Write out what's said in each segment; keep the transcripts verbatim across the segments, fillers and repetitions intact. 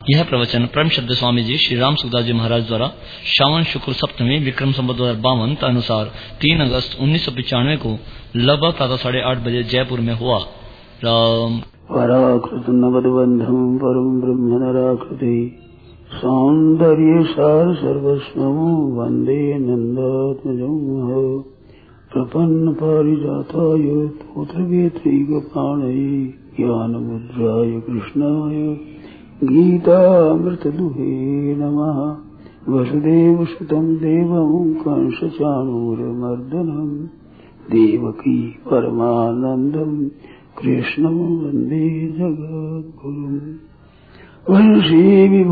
यह प्रवचन परम श्रद्धा स्वामी जी श्री राम सुखदास जी महाराज द्वारा श्रावण शुक्ल सप्तमी विक्रम संवत दो हजार बावन अनुसार तीन अगस्त उन्नीस सौ पिचानवे को लगभग प्रातः साढ़े आठ बजे जयपुर में हुआ। राम पराकृत नवदबंधम परम ब्रह्म नराकृति सौंदर्य सार सर्वस्वम वंदे नंदात्मजं प्रपन्न पारिजाताय तोत्रवेत्रैकपाणये ज्ञानमुद्राय कृष्णाय गीतामृतदुहे नमः। वसुदेवसुतं देवं कंसचाणूरमर्दनं देवकी परमानन्दं कृष्णं वन्दे जगद्गुरुम्। वंशी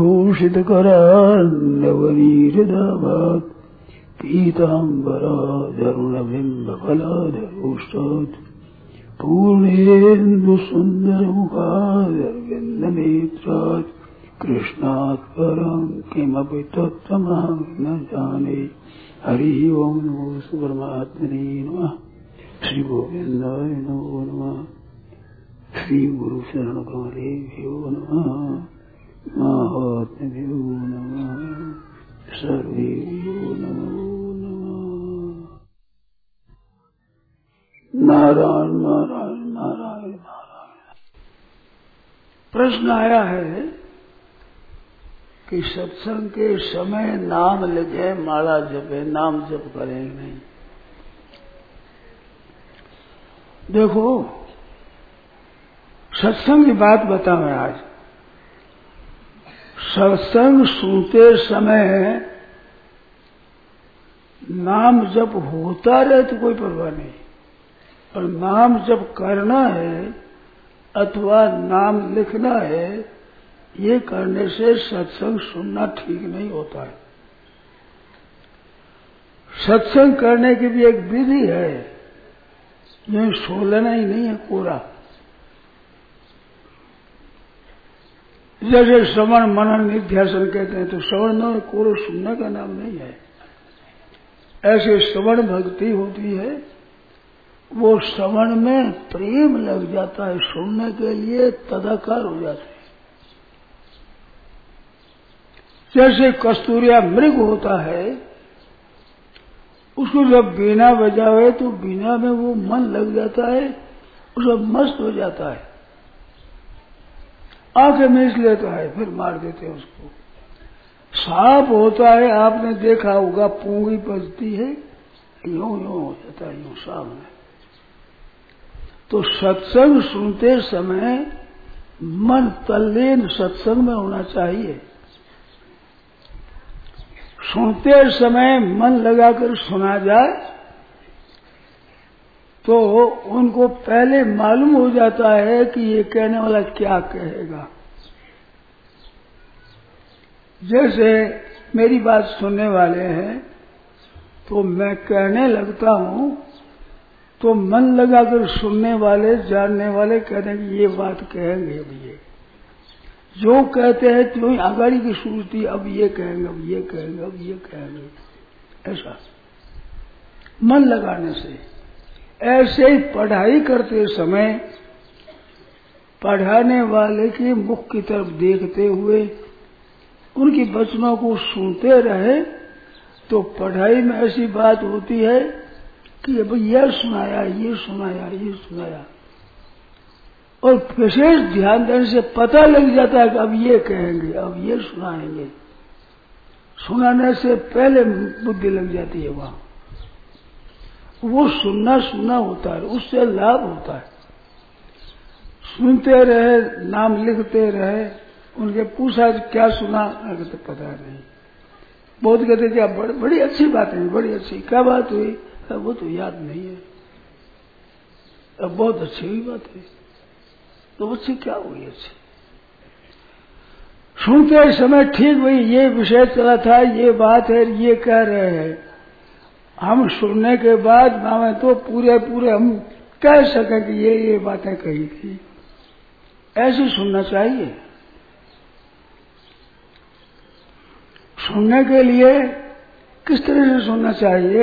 विभूषितकरान्नवनीरदाभात् पीताम्बराधरुणबिम्बफलाधरोष्टात् पूर्णेन्दुसुन्दरमुखादरविन्दनेत्रात् कृष्णात् परं किमपि तत्त्वमहं न जाने। हरि ओं नमो परमात्मने नमः। श्री गोविन्दाय नमो नमः। श्री गुरु शरण कमलेभ्यो नमः। महात्म्यो नमः। सर्वेभ्यो नमो नमः। नारायण नारायण नारायण नारायण। प्रश्न आया है कि सत्संग के समय नाम लिखे, माला जपे, नाम जप करें नहीं। देखो, सत्संग की बात बताऊं मैं आज। सत्संग सुनते समय नाम जप होता रहे तो कोई परवाह नहीं, और नाम जप करना है अथवा नाम लिखना है, ये करने से सत्संग सुनना ठीक नहीं होता है। सत्संग करने की भी एक विधि है, यह सो लेना ही नहीं है कोरा। जैसे श्रवण मनन निध्यासन कहते हैं, तो श्रवण में कोरो सुनने का नाम नहीं है। ऐसे श्रवण भक्ति होती है, वो श्रवण में प्रेम लग जाता है, सुनने के लिए तदाकार हो जाते हैं। जैसे कस्तूरिया मृग होता है, उसको जब बीना बजावे तो बीना में वो मन लग जाता है, उसको मस्त हो जाता है, आंखें मीच लेता है, फिर मार देते हैं उसको। सांप होता है, आपने देखा होगा, पूंगी बजती है, यूं यूं हो जाता है, यूं सामने। तो सत्संग सुनते समय मन तल्लीन सत्संग में होना चाहिए। सुनते समय मन लगाकर सुना जाए तो उनको पहले मालूम हो जाता है कि ये कहने वाला क्या कहेगा। जैसे मेरी बात सुनने वाले हैं तो मैं कहने लगता हूं, तो मन लगाकर सुनने वाले, जानने वाले कहते हैं कि ये बात कहेंगे, अब ये जो कहते हैं त्यों ही आगाड़ी की सूझती, अब ये कहेंगे, अब ये कहेंगे, अब ये कहेंगे, ऐसा मन लगाने से। ऐसे ही पढ़ाई करते समय पढ़ाने वाले के मुख की तरफ देखते हुए उनकी वचनों को सुनते रहे, तो पढ़ाई में ऐसी बात होती है कि अब यह सुनाया, ये सुनाया, ये सुनाया, और विशेष ध्यान देने से पता लग जाता है कि अब ये कहेंगे, अब ये सुनाएंगे। सुनाने से पहले बुद्धि लग जाती है वहां, वो सुनना सुनना होता है, उससे लाभ होता है। सुनते रहे, नाम लिखते रहे, उनके पूछा क्या सुना, अगर तो पता नहीं। बहुत कहते क्या बड़, बड़ी अच्छी बात है, बड़ी अच्छी, क्या बात हुई, वो तो याद नहीं है। अब बहुत अच्छी हुई बात है, तो अच्छी क्या हुई अच्छी। सुनते समय ठीक भाई ये विषय चला था, ये बात है, ये कह रहे हैं, हम सुनने के बाद हमें तो पूरे पूरे हम कह सकें कि ये ये बातें कही थी। ऐसे सुनना चाहिए। सुनने के लिए किस तरह से सुनना चाहिए,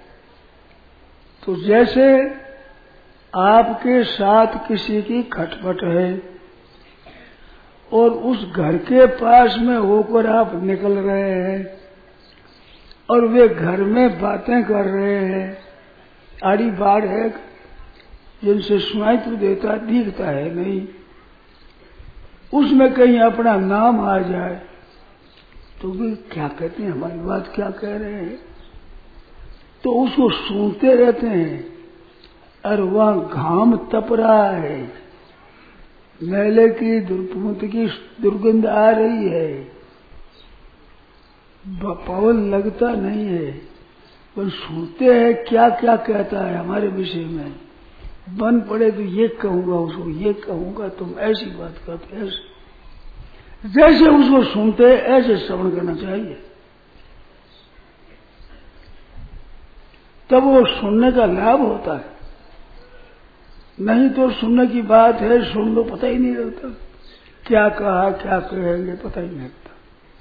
तो जैसे आपके साथ किसी की खटपट है और उस घर के पास में होकर आप निकल रहे हैं और वे घर में बातें कर रहे हैं, आड़ी बाढ़ है जिनसे सुनाई तो देता दिखता है नहीं, उसमें कहीं अपना नाम आ जाए तो वे क्या कहते हैं, हमारी बात क्या कह रहे हैं, तो उसको सुनते रहते हैं। और वहां घाम तप रहा है, मैले की दुर्गंध की दुर्गंध आ रही है, पवन लगता नहीं है, पर सुनते हैं क्या क्या कहता है हमारे विषय में। बन पड़े तो ये कहूंगा, उसको ये कहूंगा, तुम ऐसी बात करते, ऐसे जैसे उसको सुनते ऐसे श्रवण करना चाहिए, तब वो सुनने का लाभ होता है। नहीं तो सुनने की बात है, सुन लो पता ही नहीं लगता, क्या कहा क्या कहेंगे पता ही नहीं लगता।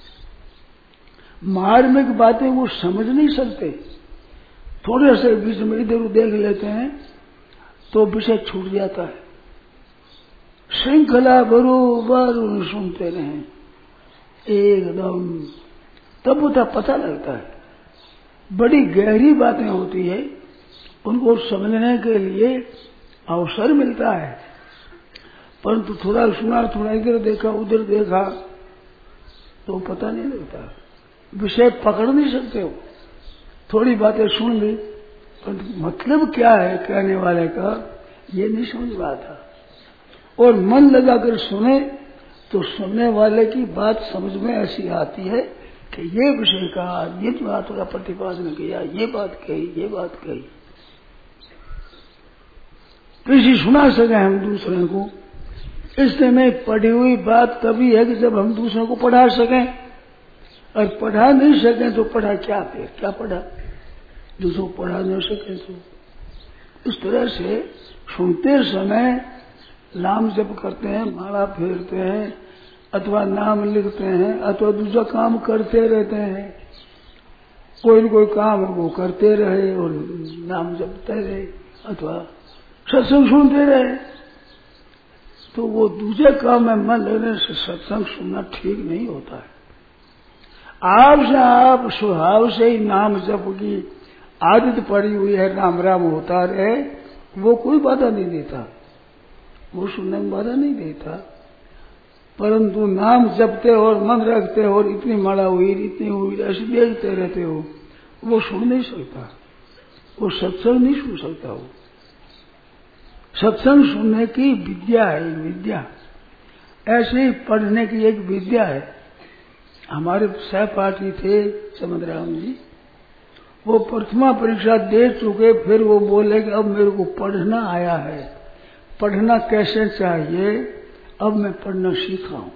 मार्मिक बातें वो समझ नहीं सकते, थोड़े से बीच में इधर देख लेते हैं तो विषय छूट जाता है। श्रृंखला बरोबर सुनते रहें एकदम, तब वो पता लगता है। बड़ी गहरी बातें होती है, उनको समझने के लिए अवसर मिलता है, परंतु थोड़ा सुना, थोड़ा इधर देखा उधर देखा तो पता नहीं लगता, विषय पकड़ नहीं सकते हो। थोड़ी बातें सुन ली, परंतु मतलब क्या है कहने वाले का ये नहीं समझ रहा था। और मन लगाकर सुने तो सुनने वाले की बात समझ में ऐसी आती है कि ये विषय कहा, ये बात का प्रतिपादन किया, ये बात कही, ये बात कही, किसी सुना सके हम दूसरे को। इसलिए में पढ़ी हुई बात तभी है कि जब हम दूसरों को पढ़ा सकें, और पढ़ा नहीं सकें तो पढ़ा क्या फिर, क्या पढ़ा, दूसरों को पढ़ा नहीं सके तो। इस तरह से सुनते समय नाम जप करते हैं, माला फेरते हैं, अथवा नाम लिखते हैं, अथवा दूसरा काम करते रहते हैं, कोई न कोई काम वो करते रहे और नाम जपते रहे, अथवा सत्संग सुनते रहे, तो वो दूसरे काम में मन लगने से सत्संग सुनना ठीक नहीं होता है। आपसे आप स्वभाव से ही नाम जप की आदत पड़ी हुई है, राम राम होता रहे, वो कोई बाधा नहीं देता, वो सुनने में बाधा नहीं देता। परंतु नाम जपते और मन रखते और इतनी माला हुई इतनी हुई ऐसे देखते रहते हो, वो सुन नहीं सकता, वो सत्संग नहीं सुन सकता। वो सत्संग सुनने की विद्या है, विद्या ऐसे ही पढ़ने की एक विद्या है। हमारे सहपाठी थे चमदराम जी, वो प्रथमा परीक्षा दे चुके, फिर वो बोले कि अब मेरे को पढ़ना आया है, पढ़ना कैसे चाहिए, अब मैं पढ़ना सीखा हूं।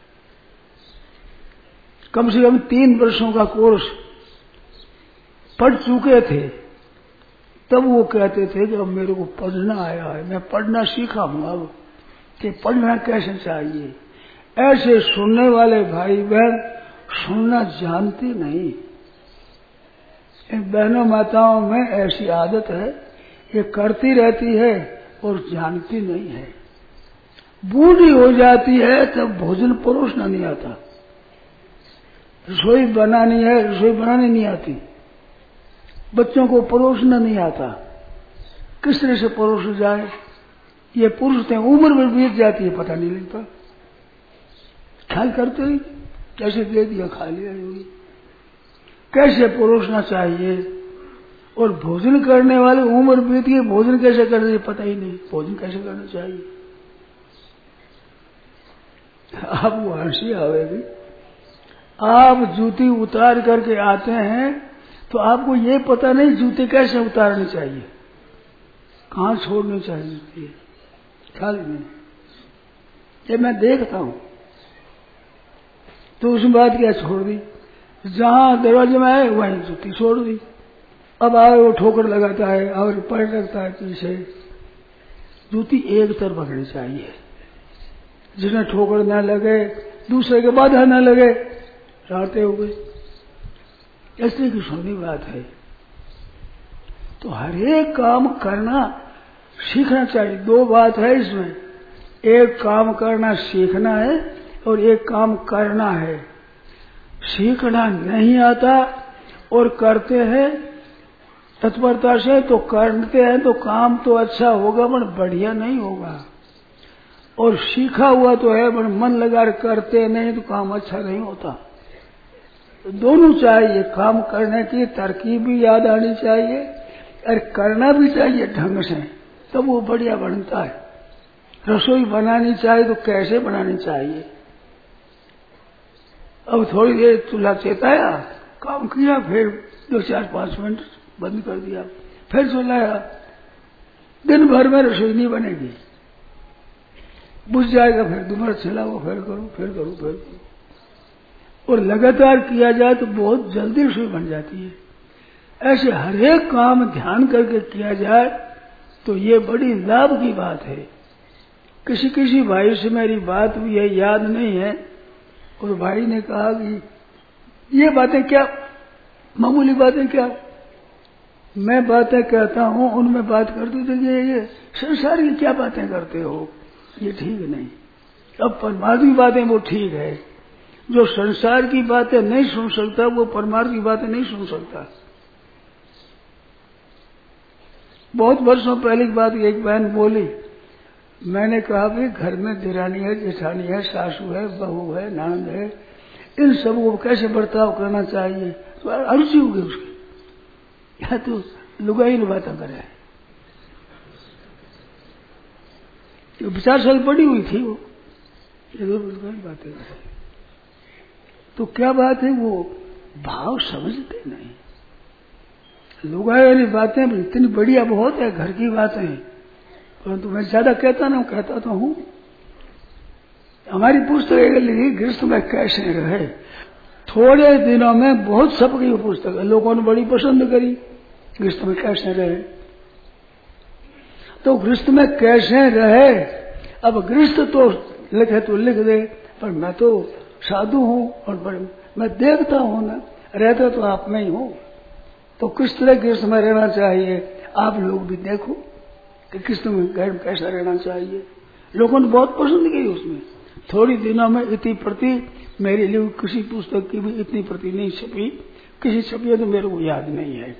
कम से कम तीन वर्षों का कोर्स पढ़ चुके थे, तब वो कहते थे कि अब मेरे को पढ़ना आया है, मैं पढ़ना सीखा हूं अब कि पढ़ना कैसे चाहिए। ऐसे सुनने वाले भाई बहन सुनना जानते नहीं। इन बहनों माताओं में ऐसी आदत है, ये करती रहती है और जानती नहीं है। बूढ़ी हो जाती है तब भोजन परोसना नहीं आता, रसोई बनानी है, रसोई बनानी नहीं आती, बच्चों को परोसना नहीं आता, किस तरह से परोस जाए ये पुरुष उम्र में बीत जाती है, पता नहीं लगता, ख्याल करते ही कैसे दे दिया, खा लिया, कैसे परोसना चाहिए। और भोजन करने वाले उम्र बीत गई, भोजन कैसे करना पता ही नहीं, भोजन कैसे करना चाहिए। आपको हंसी आवेगी, आप जूती उतार करके आते हैं तो आपको ये पता नहीं जूते कैसे उतारने चाहिए, कहाँ छोड़ने चाहिए, ख्याल नहीं। ये मैं देखता हूं तो उस बात क्या छोड़ दी, जहां दरवाजे में आए वहीं जूती छोड़ दी। अब आए वो ठोकर लगाता है और पैर लगता है पीछे, जूती एक तरफ पकड़नी चाहिए, जिसमें ठोकर न लगे, दूसरे के बाधा न लगे, रहते हुए। ऐसी की सुननी बात है। तो हर एक काम करना सीखना चाहिए। दो बात है इसमें, एक काम करना सीखना है, और एक काम करना है। सीखना नहीं आता और करते हैं तत्परता से, तो करते हैं तो काम तो अच्छा होगा पर बढ़िया नहीं होगा। और सीखा हुआ तो है पर मन लगा करते नहीं तो काम अच्छा नहीं होता। तो दोनों चाहिए, काम करने की तरकीब भी याद आनी चाहिए और करना भी चाहिए ढंग से, तब तो वो बढ़िया बनता है। रसोई बनानी चाहिए तो कैसे बनानी चाहिए। अब थोड़ी देर चूल्हा चेताया, काम किया, फिर दो चार पांच मिनट बंद कर दिया, फिर चलाया, दिन भर में रसोई नहीं बनेगी, बुझ जाएगा। फिर दोबारा चलाओ, फिर करो, फिर करो, फिर करो। और लगातार किया जाए तो बहुत जल्दी रसोई बन जाती है। ऐसे हर एक काम ध्यान करके किया जाए तो ये बड़ी लाभ की बात है। किसी किसी भाई से मेरी बात हुई है, याद नहीं है, और भाई ने कहा कि ये बातें क्या मामूली बातें, क्या मैं बातें कहता हूँ उनमें बात करते थे, ये ये संसार की क्या बातें करते हो, ये ठीक नहीं। अब परमार्थ की बातें वो ठीक है, जो संसार की बातें नहीं सुन सकता वो परमार्थ की बातें नहीं सुन सकता। बहुत वर्षों पहले की बात एक बहन बोली, मैंने कहा भाई घर में दिरानी है, जेठानी है, सासू है, बहू है, ननद है, इन सब को कैसे बर्ताव करना चाहिए। तो अरुचि होगी उसकी, या तो लुगाई बातें करे। तो विचार साल पड़ी हुई थी वो, ये बातें करे। तो क्या बात है, वो भाव समझते नहीं। लुगाई वाली बातें इतनी बढ़िया बहुत है, घर की बातें, परंतु मैं ज्यादा कहता ना, कहता तो हूँ। हमारी पुस्तक लिखी गृहस्थ में कैसे रहे, थोड़े दिनों में बहुत सबकी पुस्तक है, लोगों ने बड़ी पसंद करी। गृहस्थ में कैसे रहे, तो गृहस्थ में कैसे रहे। अब गृहस्थ तो लिखे तो लिख दे, पर मैं तो साधु हूँ और बड़े मैं देखता हूँ ना, रहता तो आप में ही हूँ। तो किस तरह गृहस्थ में रहना चाहिए आप लोग भी देखो कि किस तरह घर में कैसा रहना चाहिए। लोगों ने बहुत पसंद की उसमें। थोड़ी दिनों में इतनी प्रति मेरे लिए किसी पुस्तक की भी इतनी प्रति नहीं छपी, किसी छपी है तो मेरे को याद नहीं है।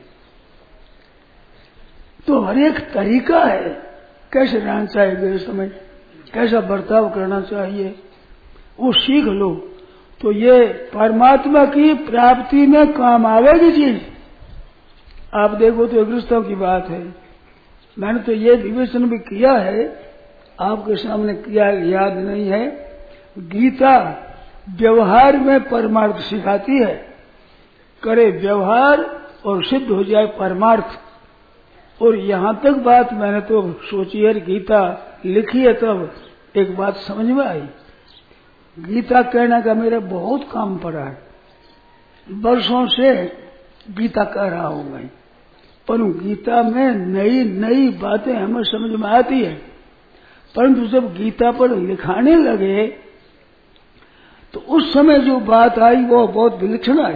तो हर एक तरीका है कैसे रहना चाहिए गृहस्थ में, कैसा बर्ताव करना चाहिए, वो सीख लो तो ये परमात्मा की प्राप्ति में काम आवेगी चीज। आप देखो तो गृहस्थों की बात है, मैंने तो ये विवेचन भी किया है, आपके सामने किया याद नहीं है। गीता व्यवहार में परमार्थ सिखाती है, करे व्यवहार और सिद्ध हो जाए परमार्थ। और यहाँ तक बात मैंने तो सोची है, गीता लिखी है तब एक बात समझ में आई। गीता कहने का मेरा बहुत काम पड़ा है, वर्षों से गीता कह रहा हूं मैं, पर गीता में नई नई बातें हमें समझ में आती है। परंतु जब गीता पर लिखाने लगे तो उस समय जो बात आई वो बहुत विलक्षण आई।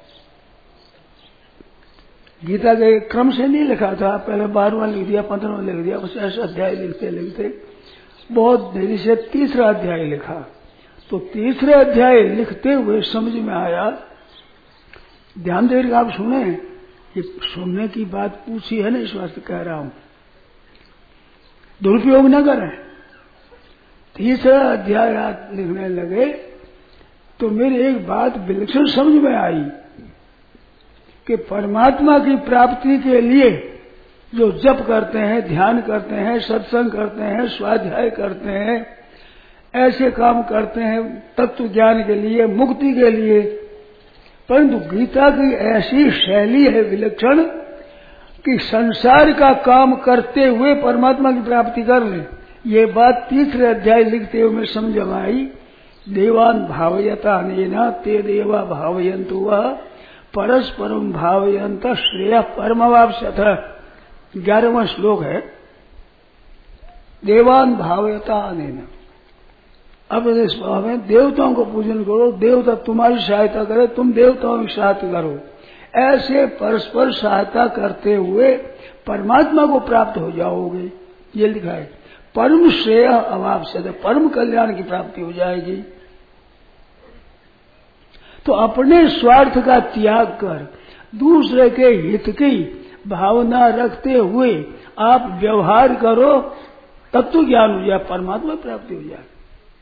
गीता के क्रम से नहीं लिखा था, पहले बारहवां लिख दिया, पंद्रहवां लिख दिया, बस ऐसा अध्याय लिखते लिखते बहुत देरी से तीसरा अध्याय लिखा। तो तीसरे अध्याय लिखते हुए समझ में आया, ध्यान देकर आप सुने, ये सुनने की बात पूछी है ना, इस वास्ते कह रहा हूं, दुरुपयोग न करें। तीसरा अध्याय आप लिखने लगे तो मेरी एक बात विलक्षण समझ में आई कि परमात्मा की प्राप्ति के लिए जो जप करते हैं, ध्यान करते हैं, सत्संग करते हैं, स्वाध्याय करते हैं, ऐसे काम करते हैं तत्व ज्ञान के लिए, मुक्ति के लिए। परंतु गीता की ऐसी शैली है विलक्षण कि संसार का काम करते हुए परमात्मा की प्राप्ति कर ले। ये बात तीसरे अध्याय लिखते हुए मैं समझ में आई। देवान भावयता अनेना ते देवा भावयन्तु वह परस्परम भावयंत श्रेय परमवाप्स्यथ। ग्यारहवां श्लोक है, देवान भावयता अनेना। अब इस भाव में देवताओं को पूजन करो, देवता तुम्हारी सहायता करे, तुम देवताओं की सहायता करो। ऐसे परस्पर सहायता करते हुए परमात्मा को प्राप्त हो जाओगे, ये लिखा है। परम श्रेय अवाप्स्यथ, परम कल्याण की प्राप्ति हो जाएगी। तो अपने स्वार्थ का त्याग कर दूसरे के हित की भावना रखते हुए आप व्यवहार करो, तत्व ज्ञान हो जाए, परमात्मा प्राप्ति हो जाए।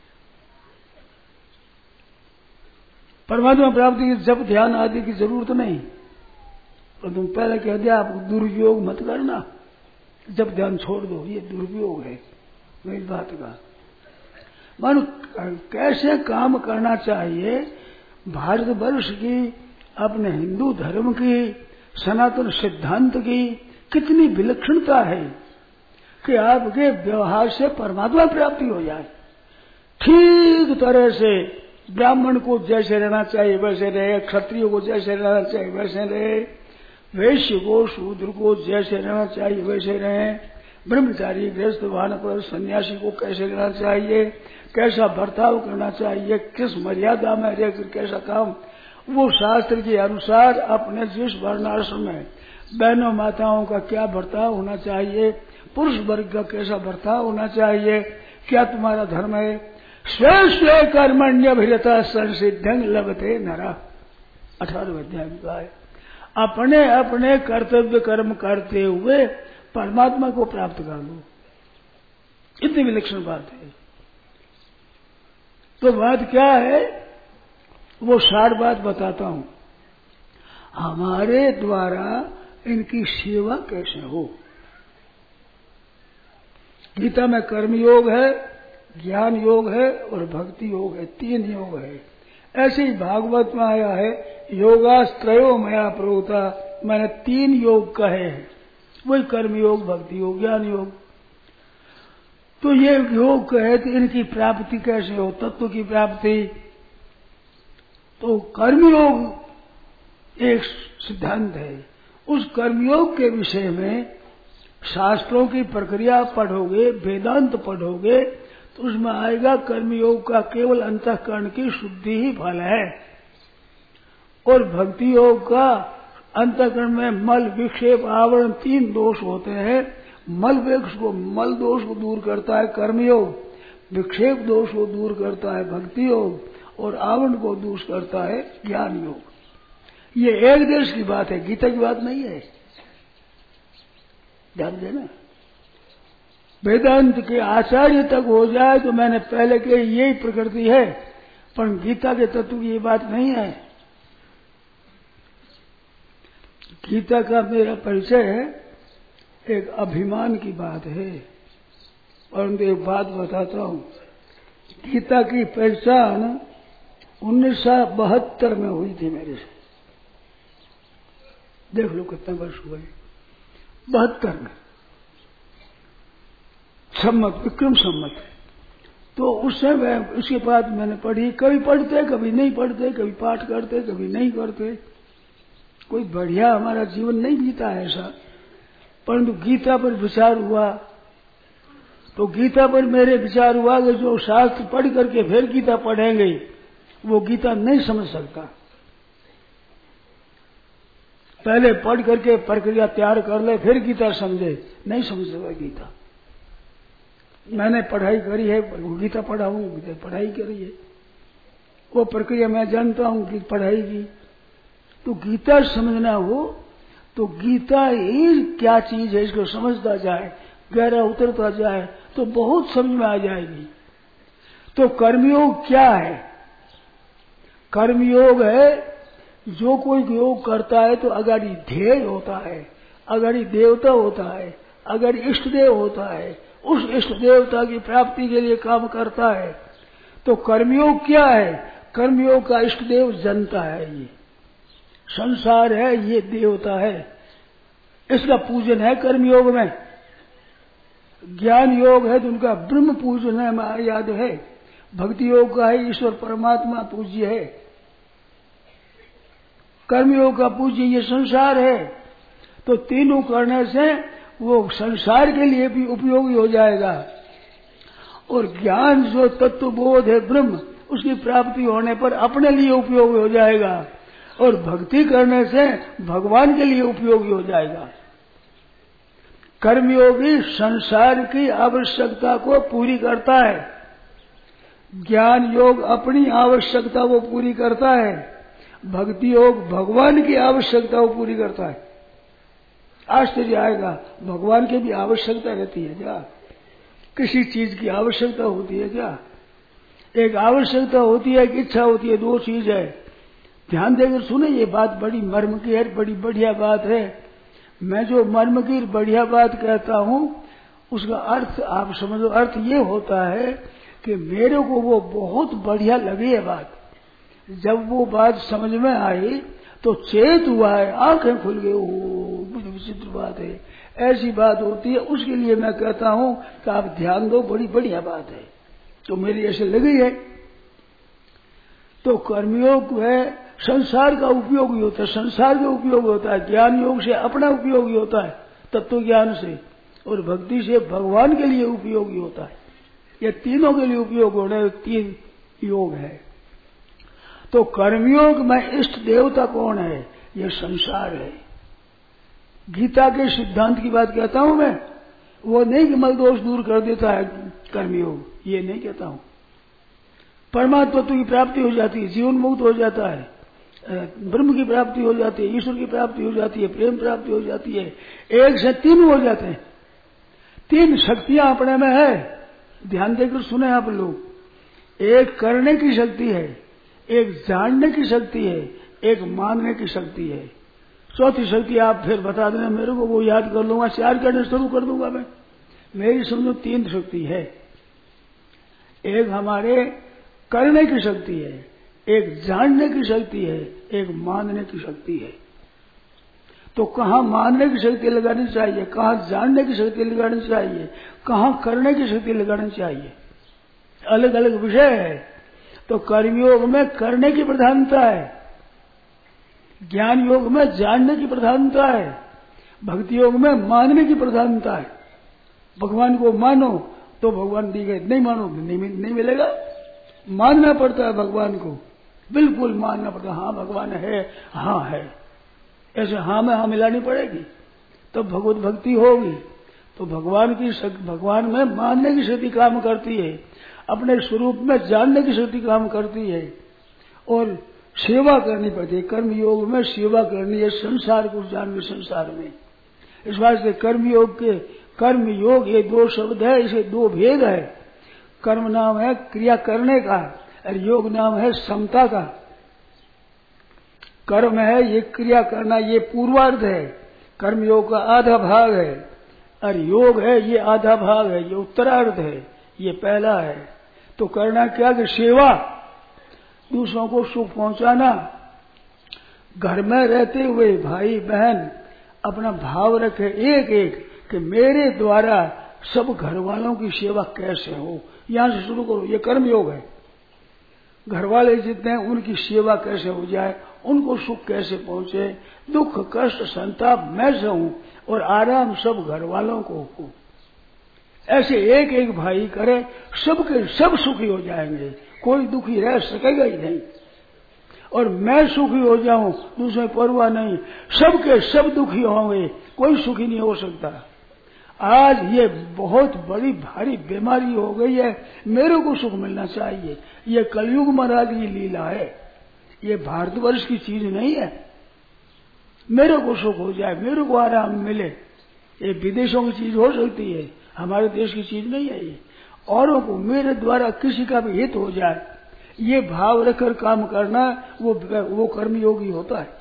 परमात्मा प्राप्ति की जब ध्यान आदि की जरूरत नहीं, तो तुम पहले कह दिया आप दुरुपयोग मत करना, जब ध्यान छोड़ दो, ये दुरुपयोग है मेरी बात का। मानो कैसे काम करना चाहिए, भारतवर्ष की, अपने हिंदू धर्म की, सनातन सिद्धांत की कितनी विलक्षणता है कि आपके व्यवहार से परमात्मा प्राप्ति हो जाए। ठीक तरह से ब्राह्मण को जैसे रहना चाहिए वैसे रहे, क्षत्रिय को जैसे रहना चाहिए वैसे रहे, वैश्य को शूद्र को जैसे रहना चाहिए वैसे रहे, ब्रह्मचारी गृहस्थ वानप्रस्थ सन्यासी को कैसे रहना चाहिए, कैसा बर्ताव करना चाहिए, किस मर्यादा में रहकर कैसा काम, वो शास्त्र के अनुसार अपने जिस वर्णाश्रम में बहनों माताओं का क्या बर्ताव होना चाहिए, पुरुष वर्ग का कैसा बर्ताव होना चाहिए, क्या तुम्हारा धर्म है। स्वे स्वे कर्मण्यभिरता संसिद्धं लभते नरा, अठारहवें अध्याय में कहा है। अपने अपने कर्तव्य कर्म करते हुए परमात्मा को प्राप्त कर लो, इतनी विलक्षण बात है। तो बात क्या है, वो सार बात बताता हूं। हमारे द्वारा इनकी सेवा कैसे हो। गीता में कर्म योग है, ज्ञान योग है और भक्ति योग है, तीन योग है। ऐसे ही भागवत में आया है योगास्त्रयो मया प्रोता, मैंने तीन योग कहे हैं, वही कर्म योग, भक्ति योग, ज्ञान योग। तो ये योग कहे तो इनकी प्राप्ति कैसे हो, तत्व की प्राप्ति। तो कर्मयोग एक सिद्धांत है, उस कर्मयोग के विषय में शास्त्रों की प्रक्रिया पढ़ोगे, वेदांत पढ़ोगे, तो उसमें आएगा कर्मयोग का केवल अंतःकरण की शुद्धि ही फल है, और भक्ति योग का अंतःकरण में मल विक्षेप आवरण तीन दोष होते हैं। मल विक्ष को मल दोष को दूर करता है कर्मयोग, विक्षेप दोष को दूर करता है भक्ति योग, और आवरण को दूर करता है ज्ञान योग। ये एक देश की बात है, गीता की बात नहीं है, ध्यान देना। वेदांत के आचार्य तक हो जाए तो मैंने पहले कही यही प्रकृति है, पर गीता के तत्व की ये बात नहीं है। गीता का मेरा परिचय है, एक अभिमान की बात है, और एक बात बताता हूं। गीता की पहचान उन्नीस सौ बहत्तर में हुई थी मेरे से, देख लो कितने वर्ष हुए, बहत्तर में, सम्मत, विक्रम सम्मत। तो उस समय उसके बाद मैंने पढ़ी, कभी पढ़ते कभी नहीं पढ़ते, कभी पाठ करते कभी नहीं करते, कोई बढ़िया हमारा जीवन नहीं बीता है ऐसा। परंतु गीता पर विचार हुआ, तो गीता पर मेरे विचार हुआ कि जो शास्त्र पढ़ करके फिर गीता पढ़ेंगे वो गीता नहीं समझ सकता। पहले पढ़ करके प्रक्रिया तैयार कर ले फिर गीता समझे, नहीं समझ सकता गीता। मैंने पढ़ाई करी है, गीता पढ़ा हूं, गीता पढ़ाई करी है, वो प्रक्रिया मैं जानता हूं कि पढ़ाई की। तो गीता समझना हो तो गीता ही क्या चीज है इसको समझता जाए, गहरा उतरता जाए तो बहुत समझ में आ जाएगी। तो कर्मयोग क्या है? कर्मयोग है जो कोई योग करता है तो अगर ध्येय होता है, अगर देवता होता है, अगर इष्ट देव होता है, उस इष्ट देवता की प्राप्ति के लिए काम करता है। तो कर्मयोग क्या है? कर्मयोग का इष्ट देव जनता है, ये संसार है, ये देवता है, इसका पूजन है कर्मयोग में। ज्ञान योग है तो उनका ब्रह्म पूजन है, याद है। भक्ति योग का है ईश्वर परमात्मा पूज्य है। कर्मयोग का पूज्य ये संसार है। तो तीनों करने से वो संसार के लिए भी उपयोगी हो जाएगा, और ज्ञान जो तत्व बोध है ब्रह्म, उसकी प्राप्ति होने पर अपने लिए उपयोगी हो जाएगा, और भक्ति करने से भगवान के लिए उपयोगी हो जाएगा। कर्मयोगी संसार की आवश्यकता को पूरी करता है, ज्ञान योग अपनी आवश्यकता को पूरी करता है, भक्ति योग भगवान की आवश्यकता को पूरी करता है। आश्चर्य आएगा, भगवान की भी आवश्यकता रहती है क्या? किसी चीज की आवश्यकता होती है क्या? एक आवश्यकता होती है, एक इच्छा होती है, दो चीज है। ध्यान देकर सुने, ये बात बड़ी मर्म की है, बड़ी बढ़िया बात है। मैं जो मर्म की बढ़िया बात कहता हूं उसका अर्थ आप समझो। अर्थ ये होता है कि मेरे को वो बहुत बढ़िया लगी है बात। जब वो बात समझ में आई तो चेत हुआ है, आंखें खुल गई, ओ बड़ी विचित्र बात है, ऐसी बात होती है। उसके लिए मैं कहता हूं कि आप ध्यान दो, बड़ी बढ़िया बात है, तो मेरी ऐसे लगी है। तो कर्मयोग है, संसार का उपयोग ही होता है, संसार का उपयोग होता है। ज्ञान योग से अपना उपयोगी होता है, तत्व ज्ञान से, और भक्ति से भगवान के लिए उपयोगी होता है। ये तीनों के लिए उपयोग होने तीन योग है। तो कर्मयोग में इष्ट देवता कौन है? ये संसार है। गीता के सिद्धांत की बात कहता हूं मैं, वो नहीं कि मल दोष दूर कर देता है कर्मयोग, ये नहीं कहता हूं। परमात्मा की प्राप्ति हो जाती है, जीवन मुक्त हो जाता है, ब्रह्म की प्राप्ति हो जाती है, ईश्वर की प्राप्ति हो जाती है, प्रेम प्राप्ति हो जाती है। एक से तीन हो जाते हैं, तीन शक्तियां अपने में है। ध्यान देकर सुने आप लोग। एक करने की शक्ति है, एक जानने की शक्ति है, एक मानने की शक्ति है। चौथी शक्ति आप फिर बता देना मेरे को, वो याद कर लूंगा, चार करने शुरू कर दूंगा मैं। मेरी समझो तीन शक्ति है। एक हमारे करने की शक्ति है, एक जानने की शक्ति है, एक मानने की शक्ति है। तो कहाँ मानने की शक्ति लगानी चाहिए, कहाँ जानने की शक्ति लगानी चाहिए, कहाँ करने की शक्ति लगानी चाहिए, अलग अलग विषय है। तो कर्मयोग में करने की प्रधानता है, ज्ञान योग में जानने की प्रधानता है, भक्ति योग में मानने की प्रधानता है। भगवान को मानो तो भगवान दी गए, नहीं मानो नहीं, नहीं मिलेगा। मानना पड़ता है भगवान को, बिल्कुल मानना पड़ता है। हाँ भगवान है, हाँ है, ऐसे हाँ में हाँ मिलानी पड़ेगी, तब तो भगवत भक्ति होगी। तो भगवान की भगवान में मानने की शक्ति काम करती है, अपने स्वरूप में जानने की शक्ति काम करती है, और सेवा करनी पड़ती है। कर्म योग में सेवा करनी है, संसार को जानने संसार में। इस बात से कर्म योग के कर्म योग ये दो शब्द है, इसे दो भेद है। कर्म नाम है क्रिया करने का, और योग नाम है समता का। कर्म है ये क्रिया करना, ये पूर्वार्ध है, कर्म योग का आधा भाग है, और योग है ये आधा भाग है, ये उत्तरार्ध है, ये पहला है। तो करना क्या कि सेवा, दूसरों को सुख पहुंचाना। घर में रहते हुए भाई बहन अपना भाव रखे एक एक कि मेरे द्वारा सब घर वालों की सेवा कैसे हो, यहां से शुरू करो। ये कर्म योग है। घर वाले जितने हैं उनकी सेवा कैसे हो जाए, उनको सुख कैसे पहुंचे, दुख कष्ट संताप मैं सहूं और आराम सब घर वालों को हो। ऐसे एक एक भाई करे, सबके सब सुखी हो जाएंगे, कोई दुखी रह सकेगा ही नहीं। और मैं सुखी हो जाऊं, दूसरे परवाह नहीं, सबके सब दुखी होंगे, कोई सुखी नहीं हो सकता। आज ये बहुत बड़ी भारी बीमारी हो गई है, मेरे को सुख मिलना चाहिए। ये कलयुग महाराज की लीला है, ये भारतवर्ष की चीज नहीं है। मेरे को सुख हो जाए, मेरे को आराम मिले, ये विदेशों की चीज हो सकती है, हमारे देश की चीज नहीं है। ये औरों को मेरे द्वारा किसी का भी हित हो जाए, ये भाव रखकर काम करना, वो वो कर्म योगी होता है।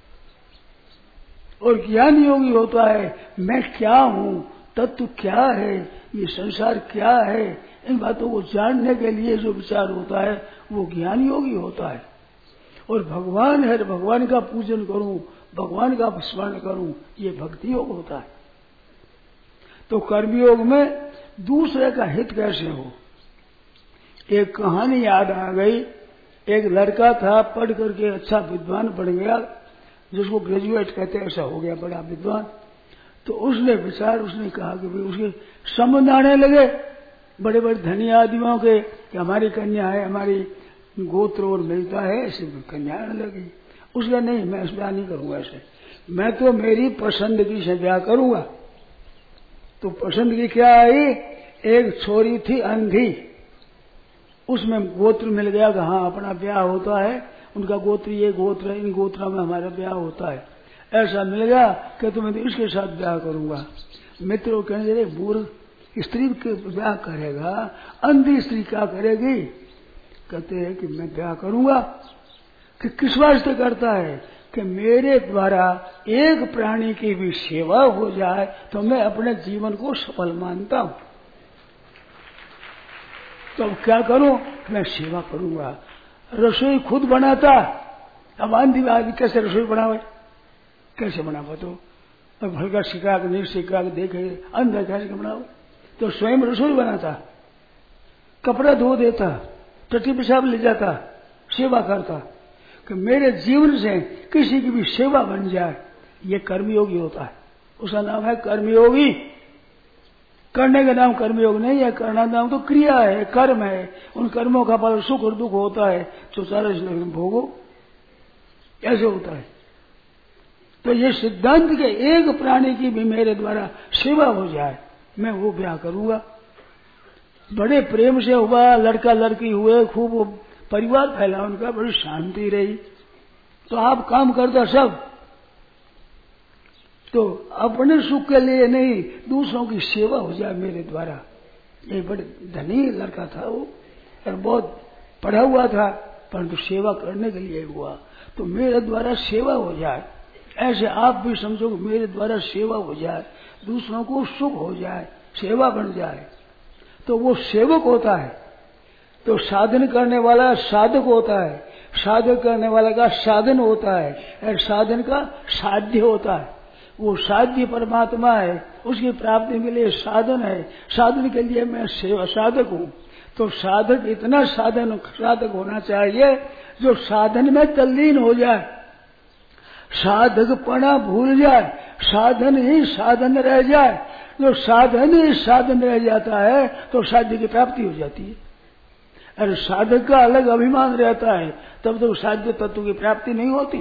और ज्ञान योगी होता है, मैं क्या हूं, तत्व क्या है, ये संसार क्या है, इन बातों को जानने के लिए जो विचार होता है वो ज्ञान योगी होता है। और भगवान है, भगवान का पूजन करूं, भगवान का स्मरण करूं, ये भक्ति योग होता है। तो कर्मयोग में दूसरे का हित कैसे हो। एक कहानी याद आ गई। एक लड़का था, पढ़ करके अच्छा विद्वान बन गया, जिसको ग्रेजुएट कहते हैं, ऐसा हो गया बड़ा विद्वान। तो उसने विचार, उसने कहा कि भाई उसके संबंध आने लगे बड़े बड़े धनी आदमियों के कि हमारी कन्या है, हमारी गोत्र और मिलता है, ऐसे कन्या आने लगी। उसका नहीं, मैं इस ब्याह नहीं करूंगा ऐसे, मैं तो मेरी पसंद की से ब्याह करूंगा। तो पसंद की क्या आई, एक छोरी थी अंधी, उसमें गोत्र मिल गया कि हाँ अपना ब्याह होता है, उनका गोत्र ये गोत्र है, इन गोत्रों में हमारा ब्याह होता है, ऐसा मिल गया कि तुम्हें तो इसके साथ ब्याह करूंगा। मित्रों कहने लगे बूढ़ स्त्री के ब्याह करेगा, अंधी स्त्री क्या करेगी? कहते हैं कि मैं ब्याह करूंगा। कि किस वास्ते करता है? कि मेरे द्वारा एक प्राणी की भी सेवा हो जाए तो मैं अपने जीवन को सफल मानता हूं। तो अब क्या करूं? मैं सेवा करूंगा। रसोई खुद बनाता, अब आंधी आदमी कैसे रसोई बनावे? कैसे बनावा? तो अब हल्का सिखा के नहीं सिखा के देखे अंदर कैसे बनाओ? तो स्वयं रसोई बनाता, कपड़ा धो देता, टट्टी पेशाब ले जाता, सेवा करता कि मेरे जीवन से किसी की भी सेवा बन जाए। ये कर्मयोगी होता है, उसका नाम है कर्मयोगी। करने का नाम कर्मयोग नहीं है, करना नाम तो क्रिया है, कर्म है। उन कर्मों का फल सुख और दुख होता है, तो सारा इसमें भोगो, ऐसे होता है। तो ये सिद्धांत के एक प्राणी की भी मेरे द्वारा सेवा हो जाए, मैं वो ब्याह करूंगा। बड़े प्रेम से हुआ, लड़का लड़की हुए, खूब परिवार फैला उनका, बड़ी शांति रही। तो आप काम करता सब तो अपने सुख के लिए नहीं, दूसरों की सेवा हो जाए मेरे द्वारा। ये बड़े धनी लड़का था वो, और बहुत पढ़ा हुआ था, परंतु सेवा करने के लिए हुआ। तो मेरे द्वारा सेवा हो जाए, ऐसे आप भी समझो मेरे द्वारा सेवा हो जाए, दूसरों को सुख हो जाए, सेवा बन जाए, तो वो सेवक होता है। तो साधन करने वाला साधक होता है, साधक करने वाला का साधन होता है, और साधन का साध्य होता है। वो साध्य परमात्मा है, उसकी प्राप्ति के लिए साधन है, साधन के लिए मैं सेवा साधक हूँ। तो साधक इतना साधन साधक होना चाहिए जो साधन में तल्लीन हो जाए, साधकपना भूल जाए, साधन ही साधन रह जाए। जो साधन ही साधन रह जाता है तो साध्य की प्राप्ति हो जाती है। अरे साधक का अलग अभिमान रहता है, तब तो साध्य तत्व की प्राप्ति नहीं होती।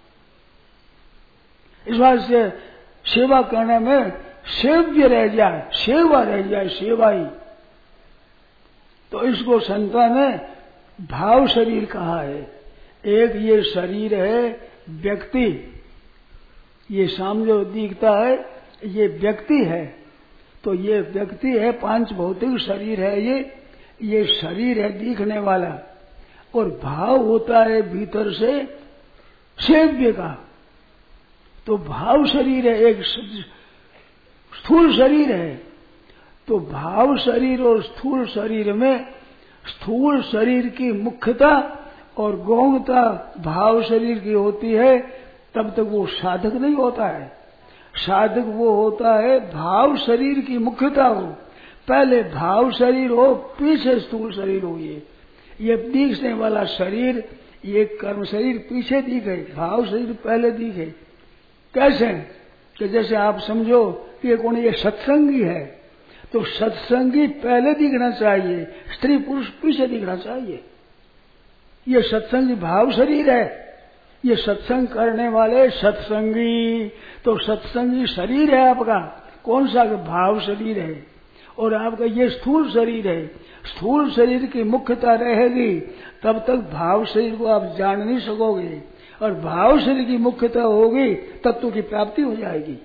इस बात से सेवा करने में सेव्य रह जाए, सेवा रह जाए, सेवा ही। तो इसको संतों ने भाव शरीर कहा है। एक ये शरीर है व्यक्ति, ये सामने जो दिखता है ये व्यक्ति है। तो ये व्यक्ति है, पांच भौतिक शरीर है, ये ये शरीर है दिखने वाला, और भाव होता है भीतर से सेव्य का। तो भाव शरीर है, एक स्थूल शरीर है। तो भाव शरीर और स्थूल शरीर में स्थूल शरीर की मुख्यता और गौणता भाव शरीर की होती है, तब तक वो साधक नहीं होता है। साधक वो होता है भाव शरीर की मुख्यता हो, पहले भाव शरीर हो, पीछे स्थूल शरीर हो। ये ये दिखने वाला शरीर, ये कर्म शरीर पीछे दिखे, भाव शरीर पहले दिखे। कैसे? कि जैसे आप समझो कि ये कौन, ये सत्संगी है, तो सत्संगी पहले दिखना चाहिए, स्त्री पुरुष पीछे दिखना चाहिए। ये सत्संगी भाव शरीर है, ये सत्संग करने वाले सत्संगी। तो सत्संगी शरीर है आपका, कौन सा? भाव शरीर है। और आपका ये स्थूल शरीर है, स्थूल शरीर की मुख्यता रहेगी तब तक भाव शरीर को आप जान नहीं सकोगे, और भाव शरीर की मुख्यता होगी तत्व की प्राप्ति हो जाएगी।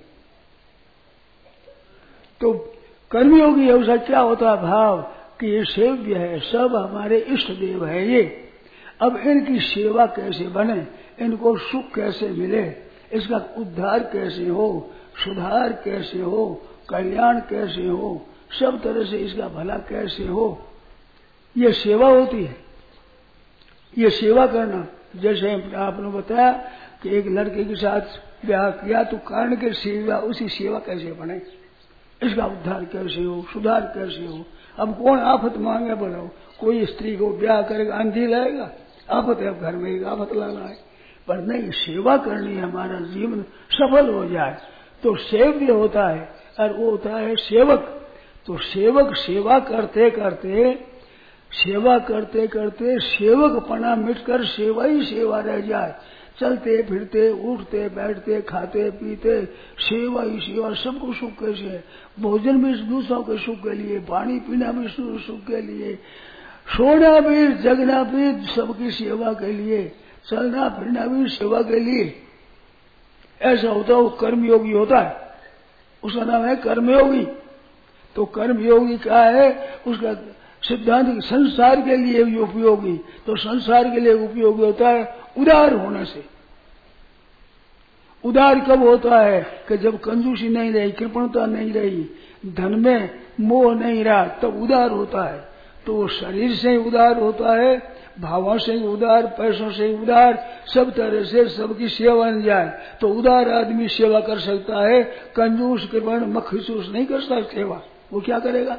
तो कर्मयोगी है, उसका क्या होता है भाव कि ये सेव्य है, सब हमारे इष्ट देव है ये। अब इनकी सेवा कैसे बने, इनको सुख कैसे मिले, इसका उद्धार कैसे हो, सुधार कैसे हो, कल्याण कैसे हो, सब तरह से इसका भला कैसे हो, ये सेवा होती है। ये सेवा करना, जैसे आपने बताया कि एक लड़के के साथ ब्याह किया तो कारण के सेवा, उसी सेवा कैसे बने, इसका उद्धार कैसे हो, सुधार कैसे हो। अब कौन आफत मांगे बोलो, कोई स्त्री को ब्याह करेगा आंधी लाएगा, आफत है, अब घर में एक आफत लाना है, पर नहीं, सेवा करनी है, हमारा जीवन सफल हो जाए। तो सेव्य होता है और वो होता है सेवक। तो सेवक सेवा करते करते सेवा करते करते सेवकपना मिटकर सेवा ही सेवा रह जाए। चलते फिरते उठते बैठते खाते पीते सेवा ही सेवा, सबको सुख कैसे है, भोजन भी दूसरों के सुख के लिए, पानी पीना भी सुख के लिए, सोना भी जगना भी सबकी सेवा के लिए। चलना फिरना भी सेवा के लिए। ऐसा होता है वो कर्मयोगी होता है, उसका नाम है कर्मयोगी। तो कर्मयोगी क्या है, उसका सिद्धांत संसार के लिए भी उपयोगी। तो संसार के लिए उपयोगी होता है उदार होने से। उदार कब होता है कि जब कंजूसी नहीं रही, कृपणता नहीं रही, धन में मोह नहीं रहा, तब उदार होता है। तो वो शरीर से उदार होता है, भावों से उदार, पैसों से उदार, सब तरह से सबकी सेवा बन जाए तो उदार आदमी सेवा कर सकता है। कंजूस कृपण मखसूस नहीं कर सकता सेवा, वो क्या करेगा?